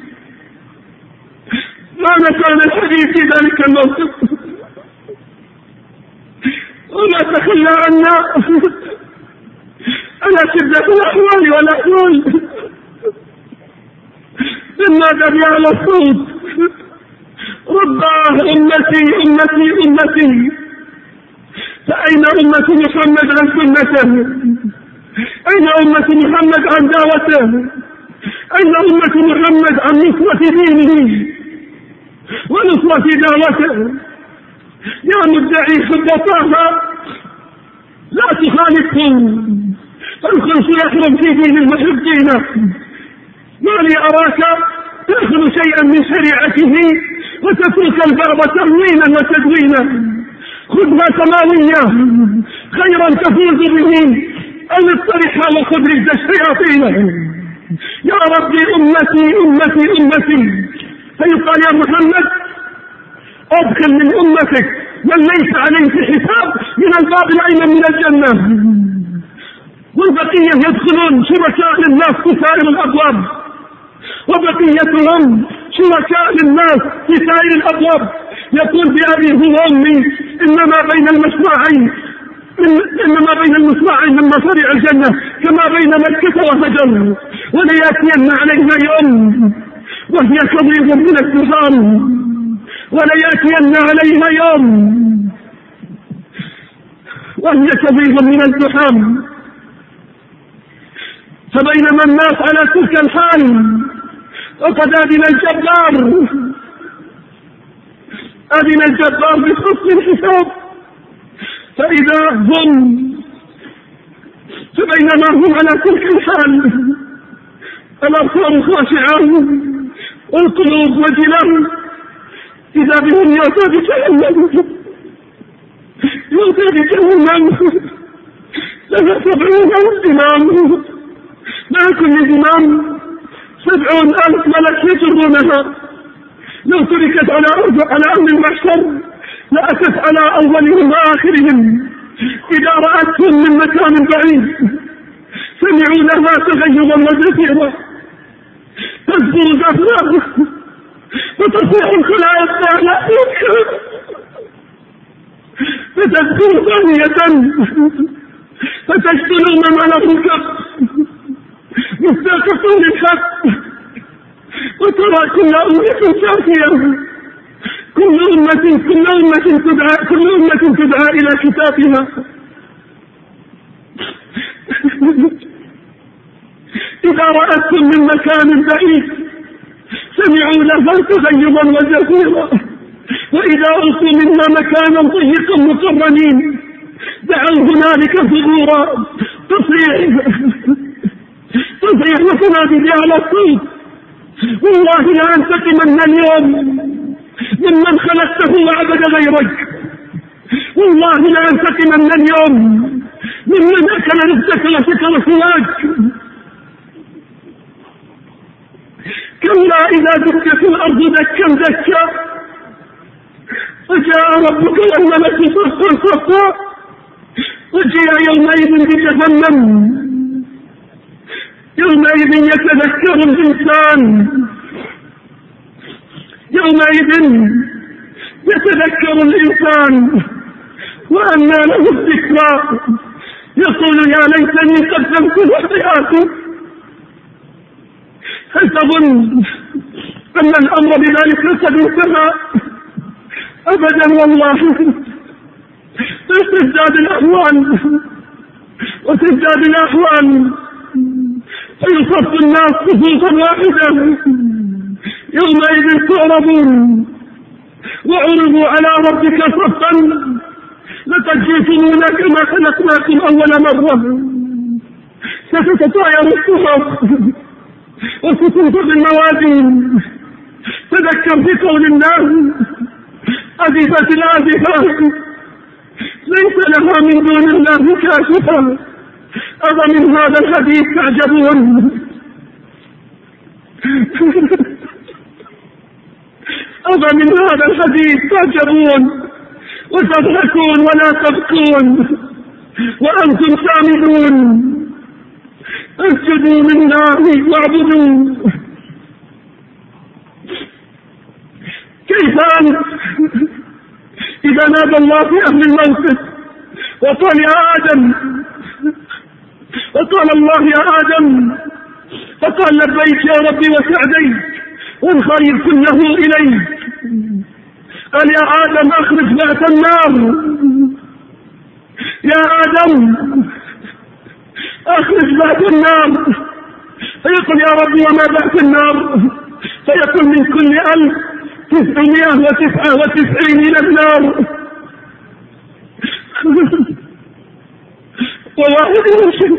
ما كان الحديث في ذلك الموقف، وما تخلى عنا على شدة الأحوال والأحوال، مما دل على الصوت رباه أمتي أمتي أمتي. فأين أمة محمد عن سنته؟ أين أمة محمد عن دعوته؟ أين أمة محمد عن نصرة دينه ونصرة دعوته؟ يا مدعي حبطاها لا تخالفهم، فالخلف يحرم في دين المحبين. ما لي أراك تأخذ شيئا من شريعته وتترك البعض تهوينا وتدوينا. خذها سماوية خيرا تفوز به، أو اطرحها وخذ رجز الشياطين. يا ربي أمتي أمتي أمتي. فيقال يا محمد أدخل من أمتك من ليس عليه حساب من الباب الأيمن من الجنة، والبقية يدخلون شركاء للناس في سائر الأبواب. وبقيتهم شركاء للناس في سائر الأبواب. يقول بأبي هو أمي إنما بين المصراعين من مصارع الجنة كما بين مكة وهجر، وليأتين علينا يوم وهي كضيض من الدخان، وليأتين عليها يوم وهي كضيض من الدخان. فبينما الناس على تلك الحال وقد أذن الجبار بحسن الحساب، فبينما هم على تلك الحال الأبصار خاشعة والقلوب وجلة، إذا بهم يؤتى بجهنم لها 70 زمام، مع كل زمام 70,000 ملك يجرونها. لو تركت على أرض المحشر لأتت على أولهم وآخرهم، إذا رأتهم من مكان بعيد سمعوا لها تغيظا وزفيرا، تزفر زفرا وتصيح الخلايا فتزفر ثانية فتشتل من على الركب مستاقفون للحق، وترى كل أمة شاكية، كل أمة تدعى إلى كتابها. إذا رأتهم من مكان بعيد سمعوا لها تغيظا وزفيرا، وإذا ألقوا منا مكانا ضيقا مقرنين دعوا هنالك ثبورا، تصيح وتنادي على الصوت: والله لا أنتقمن اليوم ممن خلقته وعبد غيرك، والله لا أنتقمن اليوم ممن أكل رزقك وسكر سواك. كلا إذا دكت الأرض دكا دكا وجاء ربك والملك صفا صفا وجيء يومئذ بجهنم، يومئذ يتذكر الإنسان، يومئذ يتذكر الإنسان وأنى له الذكرى، يقول يا ليتني قدمت لحياتي. هل تظن أن الأمر بذلك قد انتهى؟ أبدا والله، تزداد الأهوال فيصف الناس صفوفا واحدة، يومئذ تعرضون وعرضوا على ربك صفا لقد جئتمونا كما خلقناكم أول مرة. ستتطاير الصحف وستنفض الموازين. تذكر في قول الله: أزفت الآزفة ليس لها من دون الله كاشفة. أفمن هذا الحديث تعجبون أفمن هذا الحديث تعجبون وتضحكون ولا تبكون وأنتم سامدون. اسجدوا لله واعبدوا. كيف أنت إذا نادى الله في أهل الموقف وقال يا آدم، وقال الله يا آدم، فقال لبيك يا ربي وسعديك والخير كله إليك. قال يا آدم أخرج بعث النار، يا آدم أخرج بعث النار. فيقول يا ربي وما بعث النار؟ فيقول من كل 1999 إلى النار وواحد يشرك.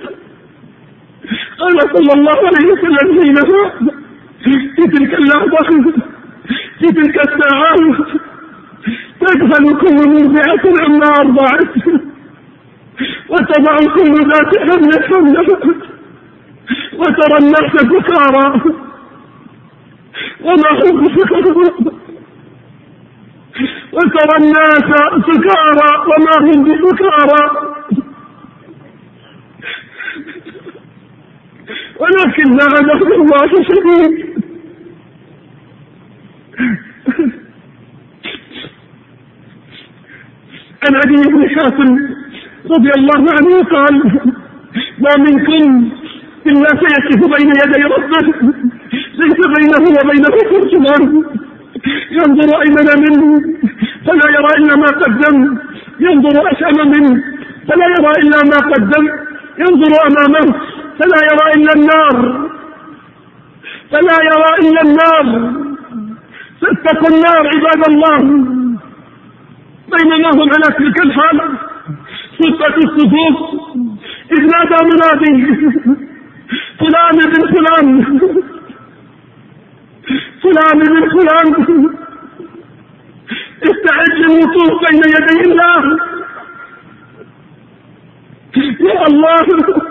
قال صلى الله عليه وسلم حينها في تلك اللحظة في تلك الساعة تذهل كل مرضعة عما أرضعت وتضع كل ذات حمل حملها وترى الناس سكارى وما هم بسكارى، وترى الناس سكارى وما هم بسكارى لكن عذاب الله شديد. عن عدي بن حاتم رضي الله عنه قال: ما منكم إلا سيقف بين يدي ربه ليس بينه وبينه ترجمان، ينظر أيمن منه فلا يرى إلا ما قدم، ينظر أشأم منه فلا يرى إلا ما قدم، ينظر أمامه فلا يرى إلا النار، فلا يرى إلا النار. فاتقوا النار عباد الله. بينما هم على تلك الحال صفت الصفوف إذ نادى منادي: فلان بن فلان، فلان بن فلان، استعد للوقوف بين يدي الله. يا الله،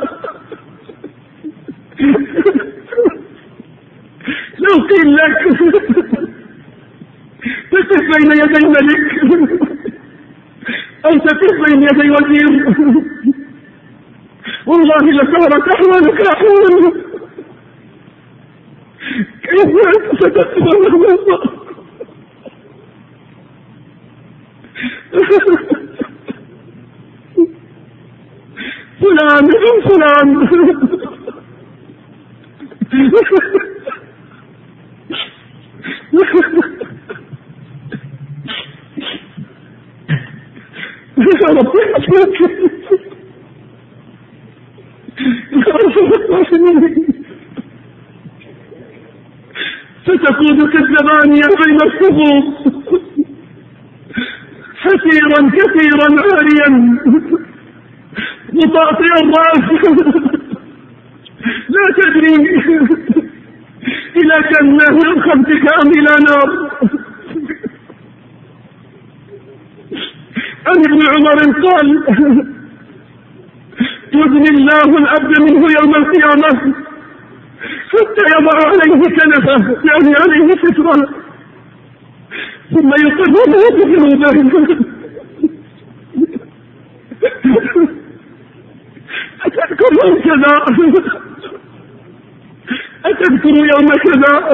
لو قيل لك تقف بين يدي ملك أو تقف بين يدي وزير والله لصارت أحوالك أحوال. كيف أنت ستقبل الله؟ فلان من فلان، يا رب يحفظك. ستقودك الزمانية بين الصفوف حسيرا كثيرا عاريا مطاطئ الرأس لا تدري إلى جنة من خلفك أم إلى نار. عن ابن عمر قال: يدني الله العبد منه يوم القيامة حتى يضع عليه كنفه، يعني عليه سترة، ثم يقرره بذنوبه. أتذكر يوم كذا، أتذكر يوم كذا،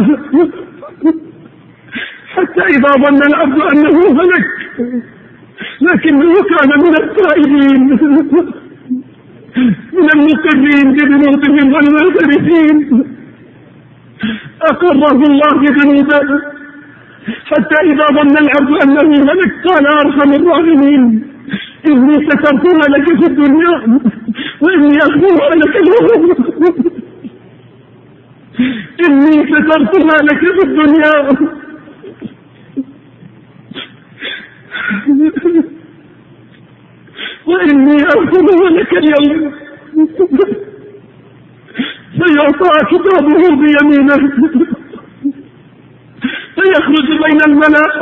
حتى إذا ظن العبد أنه هلك لكنه كان من التائبين من المقرين بذنوبهم والمعترفين، أقره الله بذنوبه حتى إذا ظن العبد أنه هلك قال: أرحم الراحمين، إني سترتها لك في الدنيا وإني أخبرها لك اليوم، إني سترتها لك في الدنيا وإني أخبرها لك اليوم. فيعطى كتابه بيمينه فيخرج بين الملأ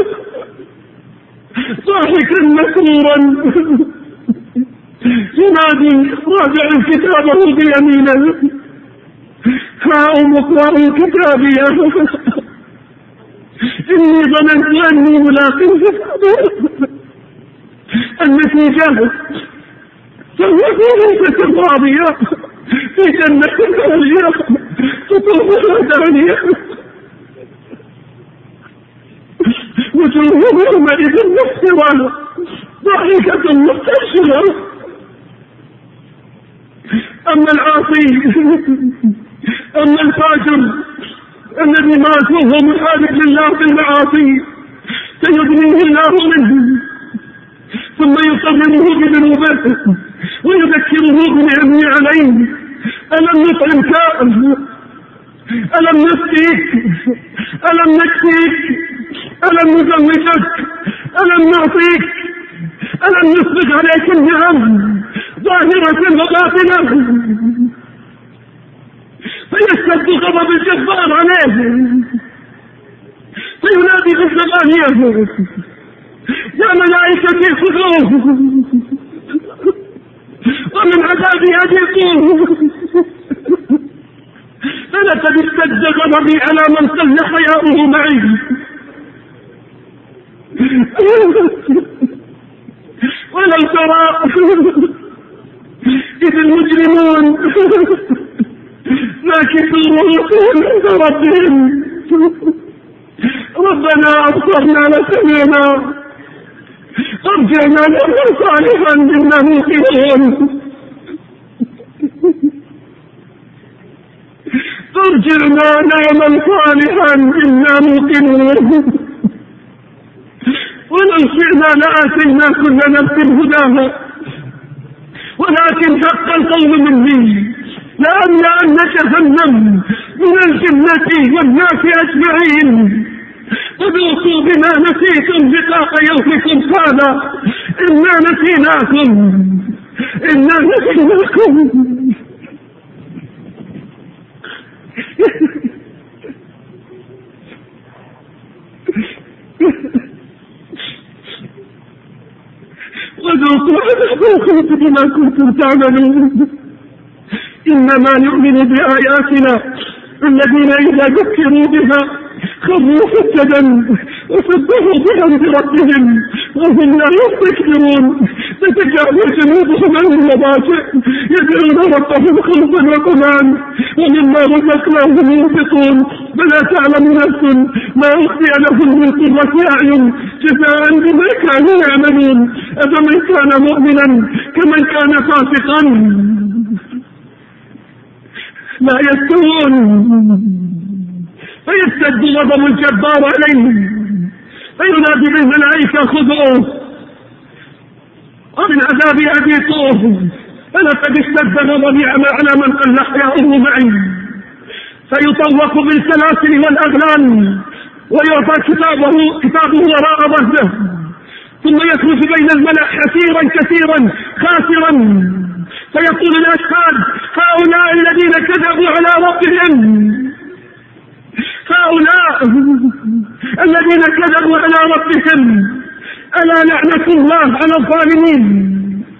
ضاحكا مسرورا ينادي راجع كتابه بيمينه: هاؤم اقرأوا كتابي إني ظننت أني ملاق حسابي. النتيجة فهو في ليلة راضية في جنة عالية قطوفها دانية وجوه يومئذ مسفرة ضاحكة مستبشرة. أما العاصي، أما الفاجر الذي مات وهو محارب لله بالمعاصي سيدنيه الله منه ثم يصغره بذنوبه ويذكره بنعمه عليه: ألم نطعمك؟ ألم نسقيك؟ ألم نكفيك؟ ألم نزوجك؟ ألم نعطيك؟ ألم نسبق عليك النعم ظاهرة وباطنة؟ فيشتد غضب الجبار عليه فينادي في الزبانية: يا ملائكتي خذوه ومن عذابي أذيقوه، فلقد اشتد غضبي على من صلى حياؤه معي. ولو ترى إذ المجرمون ناكسوا رؤوسهم عند ربهم ربنا أبصرنا وسمعنا ارجعنا نعمل صالحا إنا موقنون ارجعنا نعمل صالحا إنا موقنون ولو شئنا لآتينا كل نفس هداها ولكن حق القول مني لأملأن جهنم من الجنة والناس أجمعين وذوقوا بما نسيتم لقاء يومكم هذا إنا نسيناكم وذوقوا عذابكم بما كنتم تعملون إنما يؤمن بآياتنا الذين إذا ذكروا بها خروا سجدا وسبحوا بحمد ربهم وهم لا يستكبرون تتجاوز جنوبهم عن المضاجع يدعون ربهم خوفا وطمعا ومما رزقناهم ينفقون فلا تعلم نفس ما أخفي لهم من قرة أعين جزاء بما كانوا يعملون أفمن كان مؤمنا كمن كان فاسقا لا يستوون فيستد غضب الجبار عليهم فينادي بالملائكة خذوه ومن عذاب أذيقوه فلقد اشتد غضبي على من قل أحياؤه معي فيطوق بالسلاسل والأغلال ويعطى كتابه وراء ظهره ثم يخرج بين الملأ حسيرا كثيرا خاسرا فيقول الأشهاد هؤلاء الذين كذبوا على ربهم هؤلاء الذين كذبوا على ربهم ألا لعنة الله على الظالمين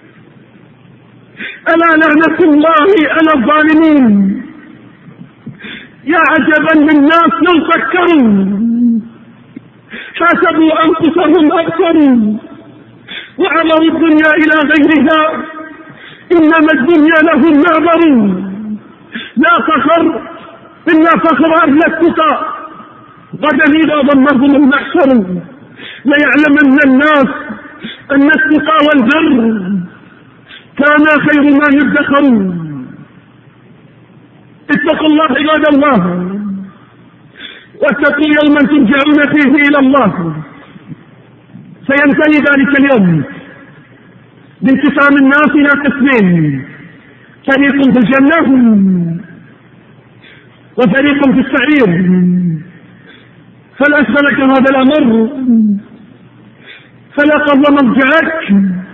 ألا لعنة الله على الظالمين يا عجبا للناس لو فكروا حسبوا أنفسهم أبصروا وعمروا الدنيا إلى غيرها إنما الدنيا لهم معبر لا فخر إلا فخر أهل التقى غدا إذا ضمهم المحشر ليعلمن الناس أن التقى والبر كان خير ما يدخر اتقوا الله عباد الله واتقوا يوما ترجعون فيه إلى الله سينتهي ذلك اليوم بانقسام الناس إلى قسمين فريق في الجنة وفريق في السعير فلا أسألك هذا الأمر فلا قضى مرجعك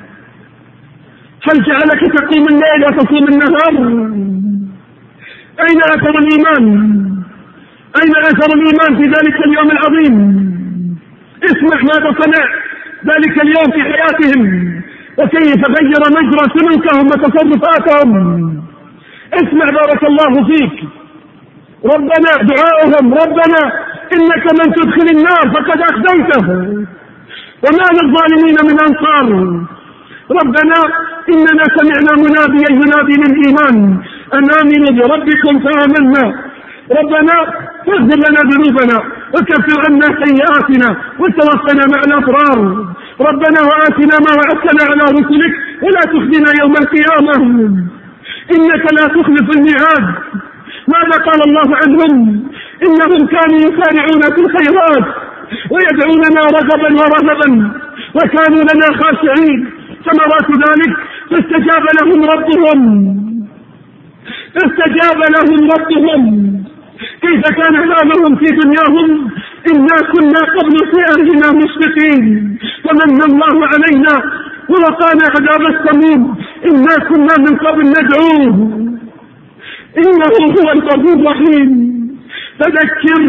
هل جعلك تقوم الليل وتصوم النهار أين أثر الإيمان أين أثر الإيمان في ذلك اليوم العظيم اسمع ماذا صنع ذلك اليوم في حياتهم وكيف غير مجرى سلوكهم وتصرفاتهم اسمع بارك الله فيك ربنا دعاؤهم ربنا إنك من تدخل النار فقد أخزيته وما للظالمين من أنصار ربنا إننا سمعنا مناديا ينادي للإيمان أن آمنوا بربكم فآمنا ربنا فاغفر لنا ذنوبنا وكفر عنا سيئاتنا وتوفنا مع الأبرار ربنا وآتنا ما وعدتنا على رسلك ولا تخزنا يوم القيامة إنك لا تخلف الميعاد ماذا قال الله عنهم إنهم كانوا يسارعون في الخيرات ويدعوننا رغبا ورهبا وكانوا لنا خاشعين ثمرات ذلك فاستجاب لهم ربهم كيف كان حالهم في دنياهم إنا كنا قبل في أهلنا مشفقين ومن الله علينا ووقانا عذاب السموم إنا كنا من قبل ندعوه إنه هو الغفور الرحيم فذكر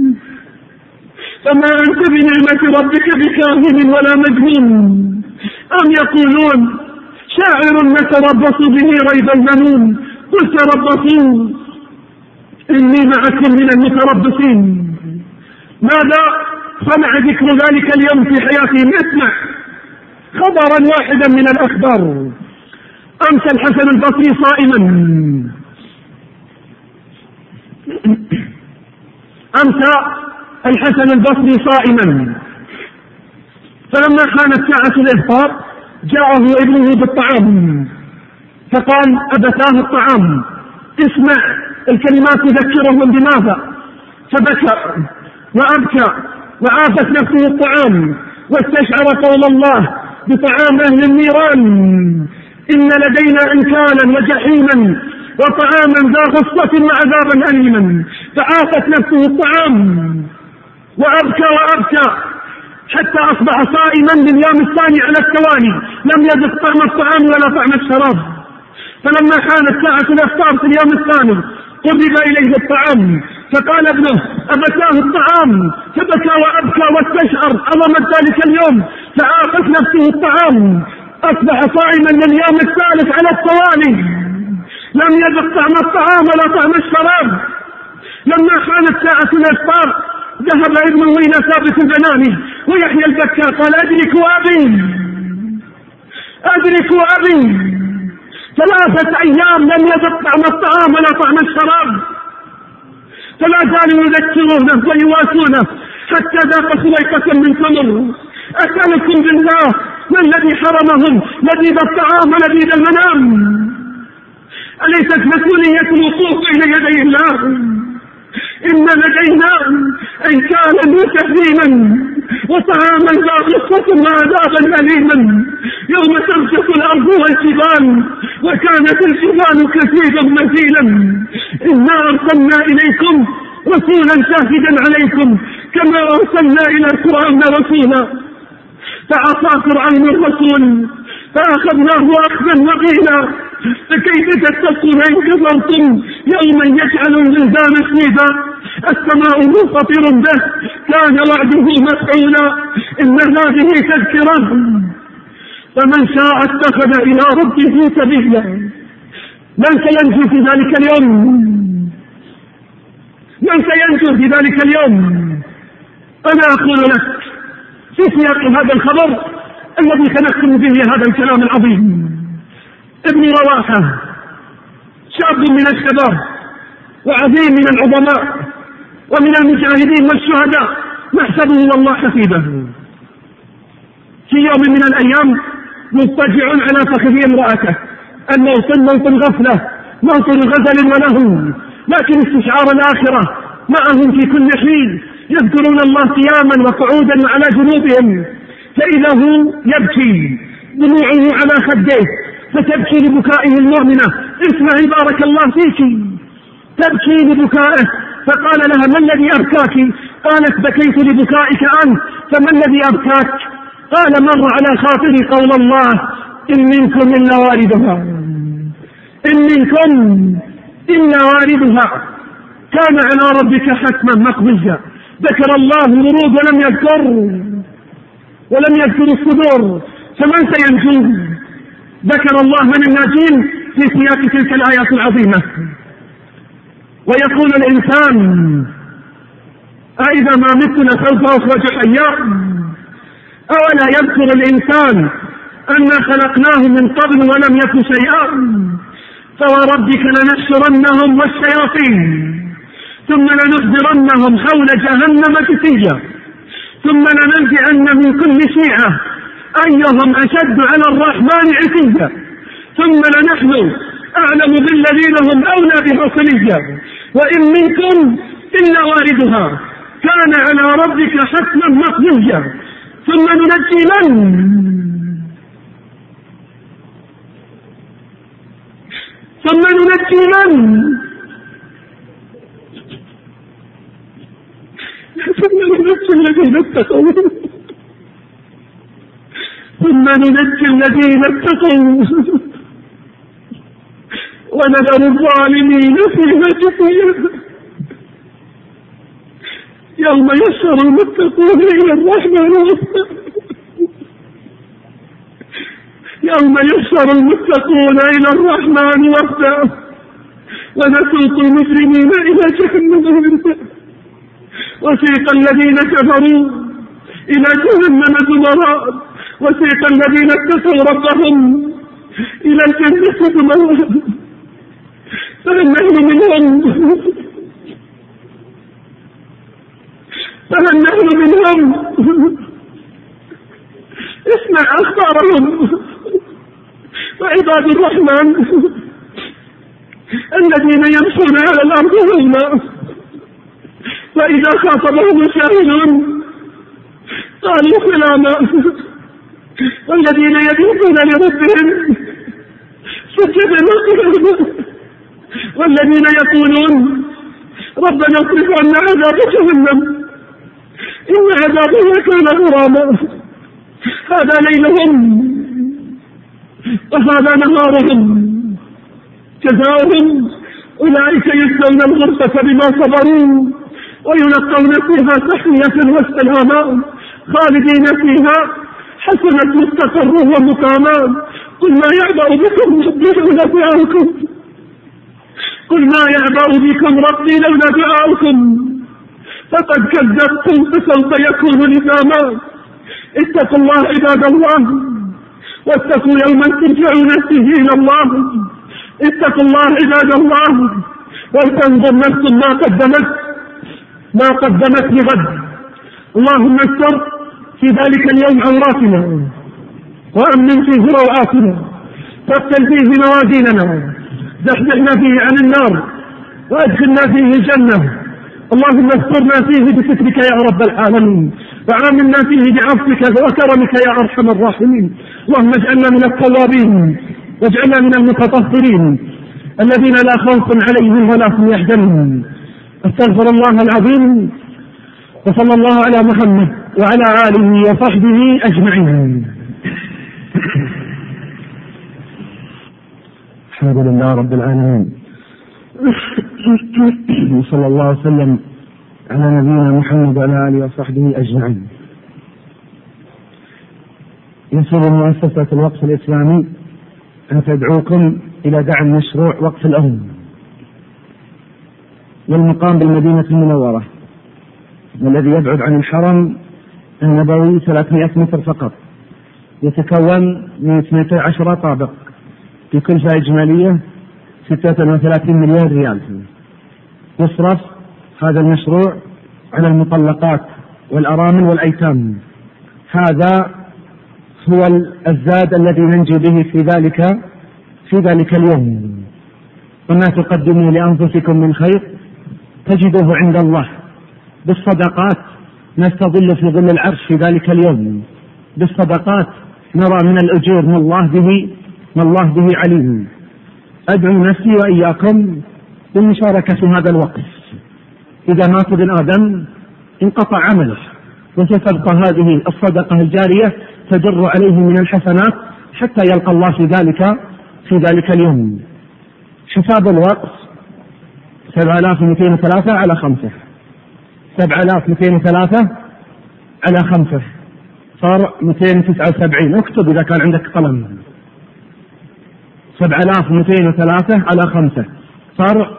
فما أنت بنعمة ربك بكاهن ولا مجنون أم يقولون شاعر نتربص به ريب المنون قل تربصوا إني معكم من المتربصين ماذا صنع ذكر ذلك اليوم في حياتهم اسمع خبرا واحدا من الأخبار أمس الحسن البصري صائما أمسى الحسن البصري صائما، فلما كانت ساعة الإفطار جاءه ابنه بالطعام فقال أبتاه الطعام، اسمع الكلمات تذكرهم بماذا، فبكى وأبكى وعافت نفسه الطعام واستشعر قول الله بطعام أهل النيران إن لدينا إنكالا وجحيما وطعاما ذا غصة وعذابا أليما، فعافت نفسه الطعام وأبكى حتى أصبح صائما لليوم الثاني على التوالي، لم يذق طعم الطعام ولا طعم الشراب. فلما كانت ساعة الإفطار في اليوم الثاني قرب إليه الطعام فقال ابنه أبتاه الطعام، فبكى وأبكى واستشعر عظمة ذلك اليوم فعافت نفسه الطعام، أصبح صائما لليوم الثالث على التوالي، لم يذق طعم الطعام ولا طعم الشراب. لما كانت ساعة الإفطار ذهب ابنه إلى ثابت البناني ويحيى البكى قال أدركوا أبي 3 أيام لم يذق طعم الطعام ولا طعم الشراب، فلا زالوا يذكرونه ويواسونه حتى ذاق سويقة من تمر. أسألكم بالله ما الذي حرمهم لذيذ الطعام ولذيذ المنام؟ أليست مسؤولية الوقوف بين يدي الله؟ إن لدينا إنكالا وتحريما وطعاما ذا غصة وعذابا أليما يوم ترجف الأرض والجبال وكانت الجبال كثيبا مثيلا إنا أرسلنا إليكم رسولا شاهدا عليكم كما أرسلنا إلى فرعون رسولا فعصى فرعون الرسول فأخذناه أخذا وبيلا فكيف تتقون إن كفرتم يوما يجعل الولدان شيبا السماء منفطر به كان وعده مفعولا إن هذه تذكرة فمن شاء اتخذ إلى ربه سبيلا. من سينجو في ذلك اليوم؟ من سينجو في ذلك اليوم؟ أنا أقول لك في سياق هذا الخبر الذي سنختم به هذا الكلام العظيم، ابن رواحة شاب من الشباب وعظيم من العظماء ومن المجاهدين والشهداء نحسبه والله حسيبه، في يوم من الأيام مضطجع على فخذ امرأته، الموت الغفلة موت غزل وله، لكن استشعار الآخرة معهم في كل حين يذكرون الله قياما وقعودا وعلى جنوبهم، فإذا هو يبكي دموعه على خديه فتبكي لبكائه المؤمنة، اسمعي بارك الله فيك، تبكي لبكائه، فقال لها ما الذي أبكاك؟ قالت بكيت لبكائك أنت، فما الذي أبكاك؟ قال مر على خاطري قول الله إن منكم إلا واردها، إن منكم إلا واردها كان على ربك حتما مقضيا. ذكر الله الورود ولم يذكر الصدور، فمن سينجو؟ ذكر الله من الناجين في سياق تلك الآيات العظيمة. ويقول الإنسان أإذا ما مت لسوف أخرج حيا، أولا يذكر الإنسان أنا خلقناه من قبل ولم يك شيئا، فوربك لنحشرنهم والشياطين ثم لنحضرنهم حول جهنم جثيا ثم لننزعن من كل شيعة أيهم أشد على الرحمن عتيا ثم لنحن أعلم بالذين هم أولى بها صليا وإن منكم إلا واردها كان على ربك حتما مقضيا ثم ننجي الذين اتقوا ونذر الظالمين فيها جثيا يوم يحشر المتقون إلى الرحمن وفدا ونسوق المجرمين إلى جهنم وردا وسيق الذين كفروا إلى جهنم زمرا وسيق الذين اتقوا ربهم إلى الجنة زمرا فهل نحن منهم؟ منهم اسمع أخبارهم. وعباد الرحمن الذين يمشون على الأرض هونا وإذا خاطبهم الجاهلون قالوا سلاما، والذين يبيتون لربهم سجدا وقياما، والذين يقولون ربنا اصرف عنا عذاب جهنم إن عذابها كان غراما. هذا ليلهم وهذا نهارهم، جزاؤهم أولئك يجزون الغرفة بما صبروا ويلقون فيها تحية وسلاما خالدين فيها حسنت مستقر ومقاما. قل ما يعبأ بكم ربي لولا دعاؤكم، قل ما يعبأ بكم ربي لولا دعاؤكم فقد كذبتم فسوف يكون لزاما. اتقوا الله عباد الله، واتقوا يوما ترجعون فيه إلى الله. اتقوا الله عباد الله، ولتنظر نفس ما قدمت لغد. اللهم استر في ذلك اليوم عوراتنا، وأمن فيه روعاتنا، فاغسل فيه موازيننا، زحزحنا فيه عن النار، وأدخلنا فيه الجنة. اللهم استرنا فيه بسترك يا رب العالمين، وعاملنا فيه بعفوك وكرمك يا أرحم الراحمين. اللهم اجعلنا من التوابين، واجعلنا من المتطهرين الذين لا خوف عليهم ولا هم يحزنون. استغفر الله العظيم، وصلى الله على محمد وعلى آله وصحبه أجمعين. الحمد لله رب العالمين، وصلى الله وسلم على نبينا محمد وعلى آله وصحبه أجمعين. يسر مؤسسة الوقف الإسلامي أن تدعوكم إلى دعم مشروع وقف الأم والمقام بالمدينة المنورة، والذي يبعد عن الحرم النبوي 300 متر فقط، يتكون من 12 طابق بكلفة إجمالية 36 مليون ريال. يصرف هذا المشروع على المطلقات والأرامل والأيتام. هذا هو الزاد الذي ننجو به في ذلك اليوم. وما تقدموا لأنفسكم من خير تجدوه عند الله. بالصدقات نستظل في ظل العرش في ذلك اليوم، بالصدقات نرى من الأجور ما الله به عليم. أدعو نفسي وإياكم بالمشاركة في هذا الوقت. إذا مات ابن آدم انقطع عمله، وستبقى هذه الصدقة الجارية تجر عليه من الحسنات حتى يلقى الله في ذلك اليوم. حساب الوقت 7203 على 5، 7203 على 5 صار 279. اكتب إذا كان عندك قلم. 7203 على 5 صار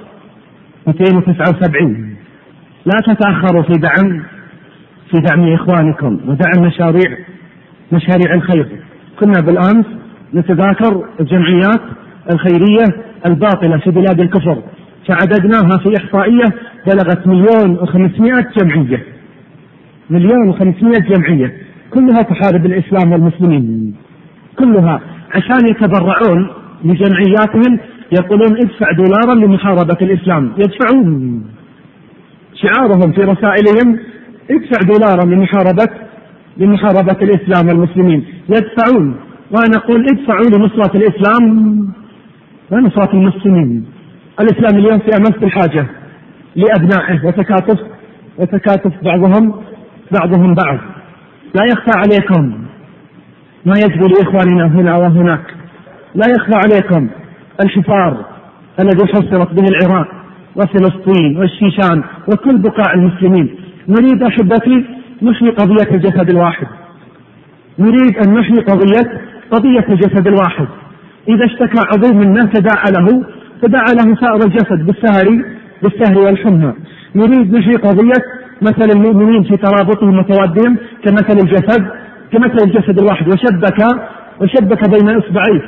279. لا تتأخروا في دعم إخوانكم ودعم مشاريع الخير. كنا بالأمس نتذاكر الجمعيات الخيرية الباطلة في بلاد الكفر، فعددناها في إحصائية بلغت 1,500,000 جمعية. 1,500,000 جمعية كلها تحارب الإسلام والمسلمين، كلها عشان يتبرعون لجمعياتهم. يقولون ادفع $1 لمحاربة الإسلام، يدفعون. شعارهم في رسائلهم ادفع $1 لمحاربة الإسلام والمسلمين، يدفعون. وأنا أقول ادفعوا لنصرة الإسلام ونصرة المسلمين. الإسلام اليوم في أمس الحاجة لأبنائه، وتكاتف بعضهم بعض. لا يخفى عليكم ما يجري لإخواننا هنا وهناك، لا يخفى عليكم الحفار الذي حصرت به العراق وفلسطين والشيشان وكل بقاع المسلمين. نريد أحبتي نحيي قضية الجسد الواحد، نريد أن نحيي قضية الجسد الواحد. إذا اشتكى عضو منا تداعى له سائر الجسد بالسهر والحمى. نريد نحيي قضية مثل المؤمنين في ترابطهم وتوادهم كمثل الجسد الواحد، وشبك بين إصبعيه.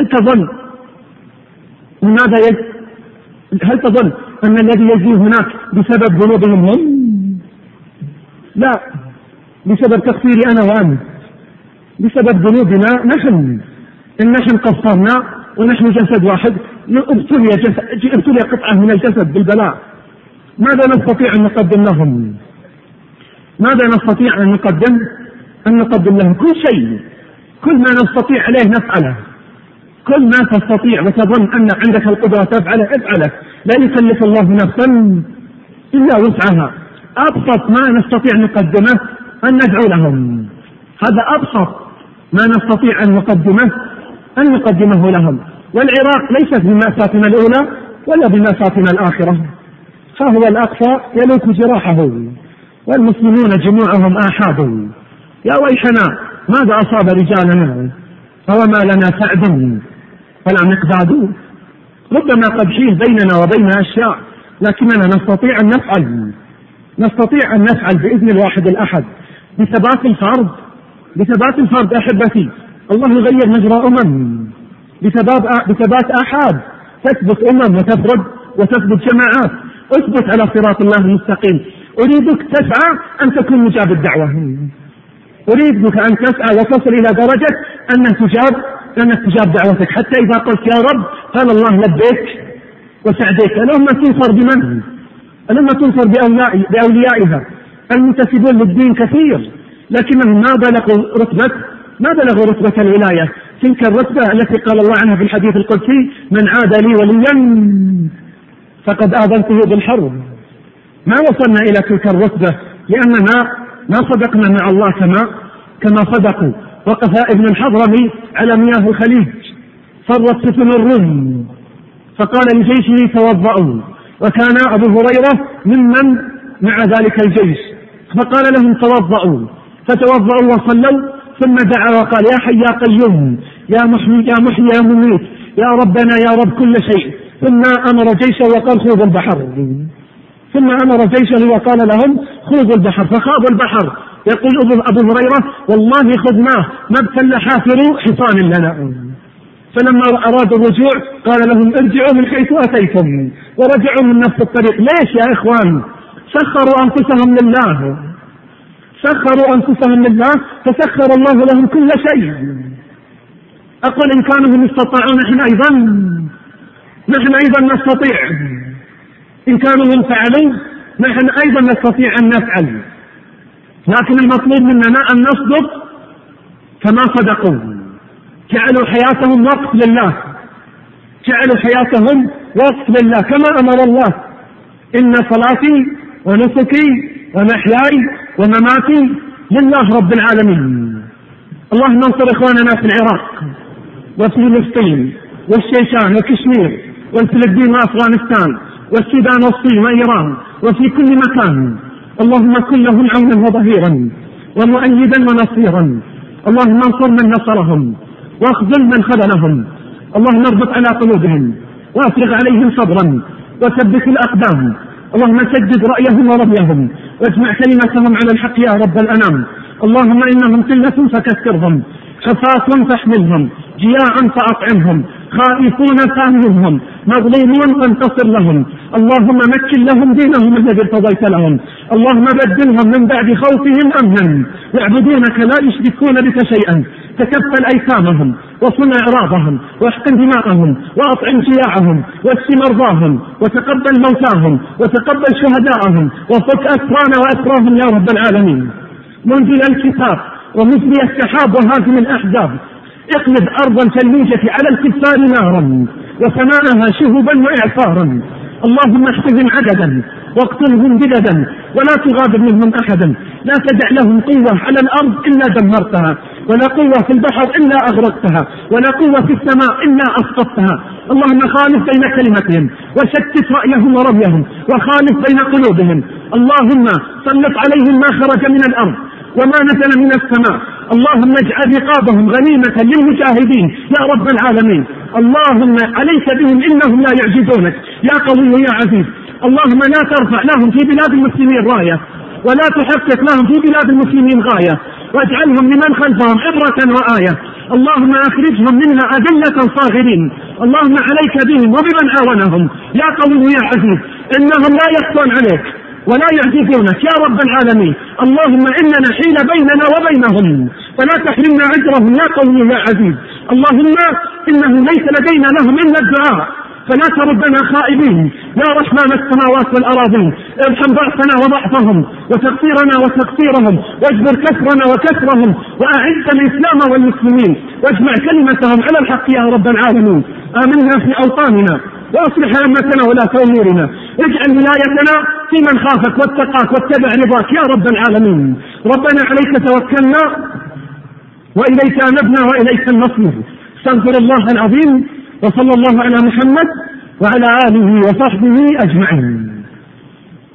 هل تظن أن الذي يجري هناك بسبب ذنوبهم هم؟ لا، بسبب تقصيري أنا وأنت، بسبب ذنوبنا نحن، إن نحن قصرنا ونحن جسد واحد، ابتلي قطعة من الجسد بالبلاء، ماذا نستطيع أن نقدم لهم؟ ماذا نستطيع أن نقدم لهم؟ كل شيء، كل ما نستطيع عليه نفعله، كل ما تستطيع وتظن أن عندك القدرة تفعله افعله، لا يكلف الله نفسا إلا وسعها. أبسط ما نستطيع نقدمه أن ندعو لهم، هذا أبسط ما نستطيع أن نقدمه لهم. والعراق ليست بمأساتنا الأولى ولا بمأساتنا الآخرة، فهو الأقصى يلوك جراحه والمسلمون جموعهم آحاد. يا ويحنا ماذا أصاب رجالنا فوما لنا سعد فلا مقداد. ربما قد حيل بيننا وبين أشياء، لكننا نستطيع أن نفعل بإذن الواحد الأحد، بثبات الفرد أحبتي. الله يغير مجرى بثبات آحاد تثبت وتثبت جماعات. اثبت على صراط الله المستقيم. أريدك تسعى أن تكون مجاب الدعوة، أريدك أن تسعى وتصل إلى درجة أنك تجاب دعوتك، حتى إذا قلت يا رب قال الله لبيك وسعديك. اللهم تنصر بمن؟ اللهم تنصر بأوليائها المنتسبون للدين كثير، لكنهم ما بلغوا رتبة الولاية، تلك الرتبة التي قال الله عنها في الحديث القدسي: من عاد لي وليا فقد آذنته بالحرب. ما وصلنا إلى تلك الرتبة لأننا ما صدقنا مع الله كما صدقوا. وقف ابن الحضرمي على مياه الخليج، فرت سفن الروم، فقال لجيشه توضؤوا، وكان أبو هريرة ممن مع ذلك الجيش، فقال لهم توضؤوا، فتوضؤوا وصلوا، ثم دعا وقال: يا حي يا قيوم يا محيي يا مميت يا ربنا يا رب كل شيء. ثم أمر جيشه وقال: خوضوا البحر. ثم أمر جيشه وقال لهم: خوضوا البحر، فخاضوا البحر. يقول أبو هريرة: والله خذناه ما ابتل حافر حصان لنا. فلما أرادوا الرجوع قال لهم: ارجعوا من حيث أتيتم، ورجعوا من نفس الطريق. ليش يا إخوان؟ سخروا أنفسهم لله فسخر الله لهم كل شيء. أقول إن كانوا هم استطاعوا نحن أيضا نستطيع، إن كانوا هم فعلوا نحن أيضا نستطيع أن نفعل، لكن المطلوب مننا أن نصدق كما صدقوا. جعلوا حياتهم وقف لله كما أمر الله: إن صلاتي ونسكي ومحياي ومماتي لله رب العالمين. اللهم انصر إخواننا في العراق وفي فلسطين والشيشان وكشمير والفلبين وأفغانستان والسودان والصين وإيران وفي كل مكان. اللهم كن لهم عونا وظهيرا ومؤيدا ونصيرا. اللهم انصر من نصرهم واخذل من خذلهم. اللهم اربط على قلوبهم وافرغ عليهم صبرا وثبت الأقدام. اللهم سدد رأيهم ورميهم واجمع كلمتهم على الحق يا رب الأنام. اللهم إنهم قلة فكثرهم، حفاة فاحملهم، جياعا فأطعمهم، خائفون فأمنهم، مظلومون فانتصر لهم. اللهم مكن لهم دينهم الذي ارتضيت لهم. اللهم بدلهم من بعد خوفهم أمنا يعبدونك لا يشركون بك شيئا. تكفل أيتامهم وصن إعراضهم واحقن دماءهم وأطعم جياعهم واشف مرضاهم وتقبل موتاهم وتقبل شهداءهم وفك أسرانا وأسراهم يا رب العالمين. منزل الكتاب ومجري السحاب وهازم الأحزاب، اقلب أرض الثلوجة على الكفار نارا وسماءها شهبا وإعصارا. اللهم احفظهم عددا واقتلهم بددا ولا تغادر منهم أحدا. لا تدع لهم قوة على الأرض إلا دمرتها، ولا قوة في البحر إلا أغرقتها، ولا قوة في السماء إلا أسقطتها. اللهم خالف بين كلمتهم وشتت رأيهم ورميهم وخالف بين قلوبهم. اللهم سلط عليهم ما خرج من الأرض وما نزل من السماء. اللهم اجعل رقابهم غنيمة للمجاهدين يا رب العالمين. اللهم عليك بهم إنهم لا يعجزونك يا قوي يا عزيز. اللهم لا ترفع لهم في بلاد المسلمين راية ولا تحقق لهم في بلاد المسلمين غاية، واجعلهم لمن خلفهم عبرة وآية. اللهم أخرجهم منها أذلة صاغرين. اللهم عليك بهم وبمن عاونهم يا قوي يا عزيز. إنهم لا يخفون عليك ولا يعجزونك يا رب العالمين. اللهم إننا حيل بيننا وبينهم فلا تحرمنا أجرهم يا قوي يا عزيز. اللهم إنه ليس لدينا لهم إلا الدعاء فلا تردنا خائبين يا رحمن السماوات والأراضين. ارحم ضعفنا وضعفهم وتقصيرنا وتقصيرهم واجبر كسرنا وكسرهم وأعز الإسلام والمسلمين واجمع كلمتهم على الحق يا رب العالمين. آمنا في أوطاننا واصلح أئمتنا ولاة أمورنا. اجعل ولايتنا في من خافك واتقاك واتبع رضاك يا رب العالمين. ربنا عليك توكلنا وإليك أنبنا وإليك النصير. استغفر الله العظيم وصلى الله على محمد وعلى آله وصحبه أجمعين.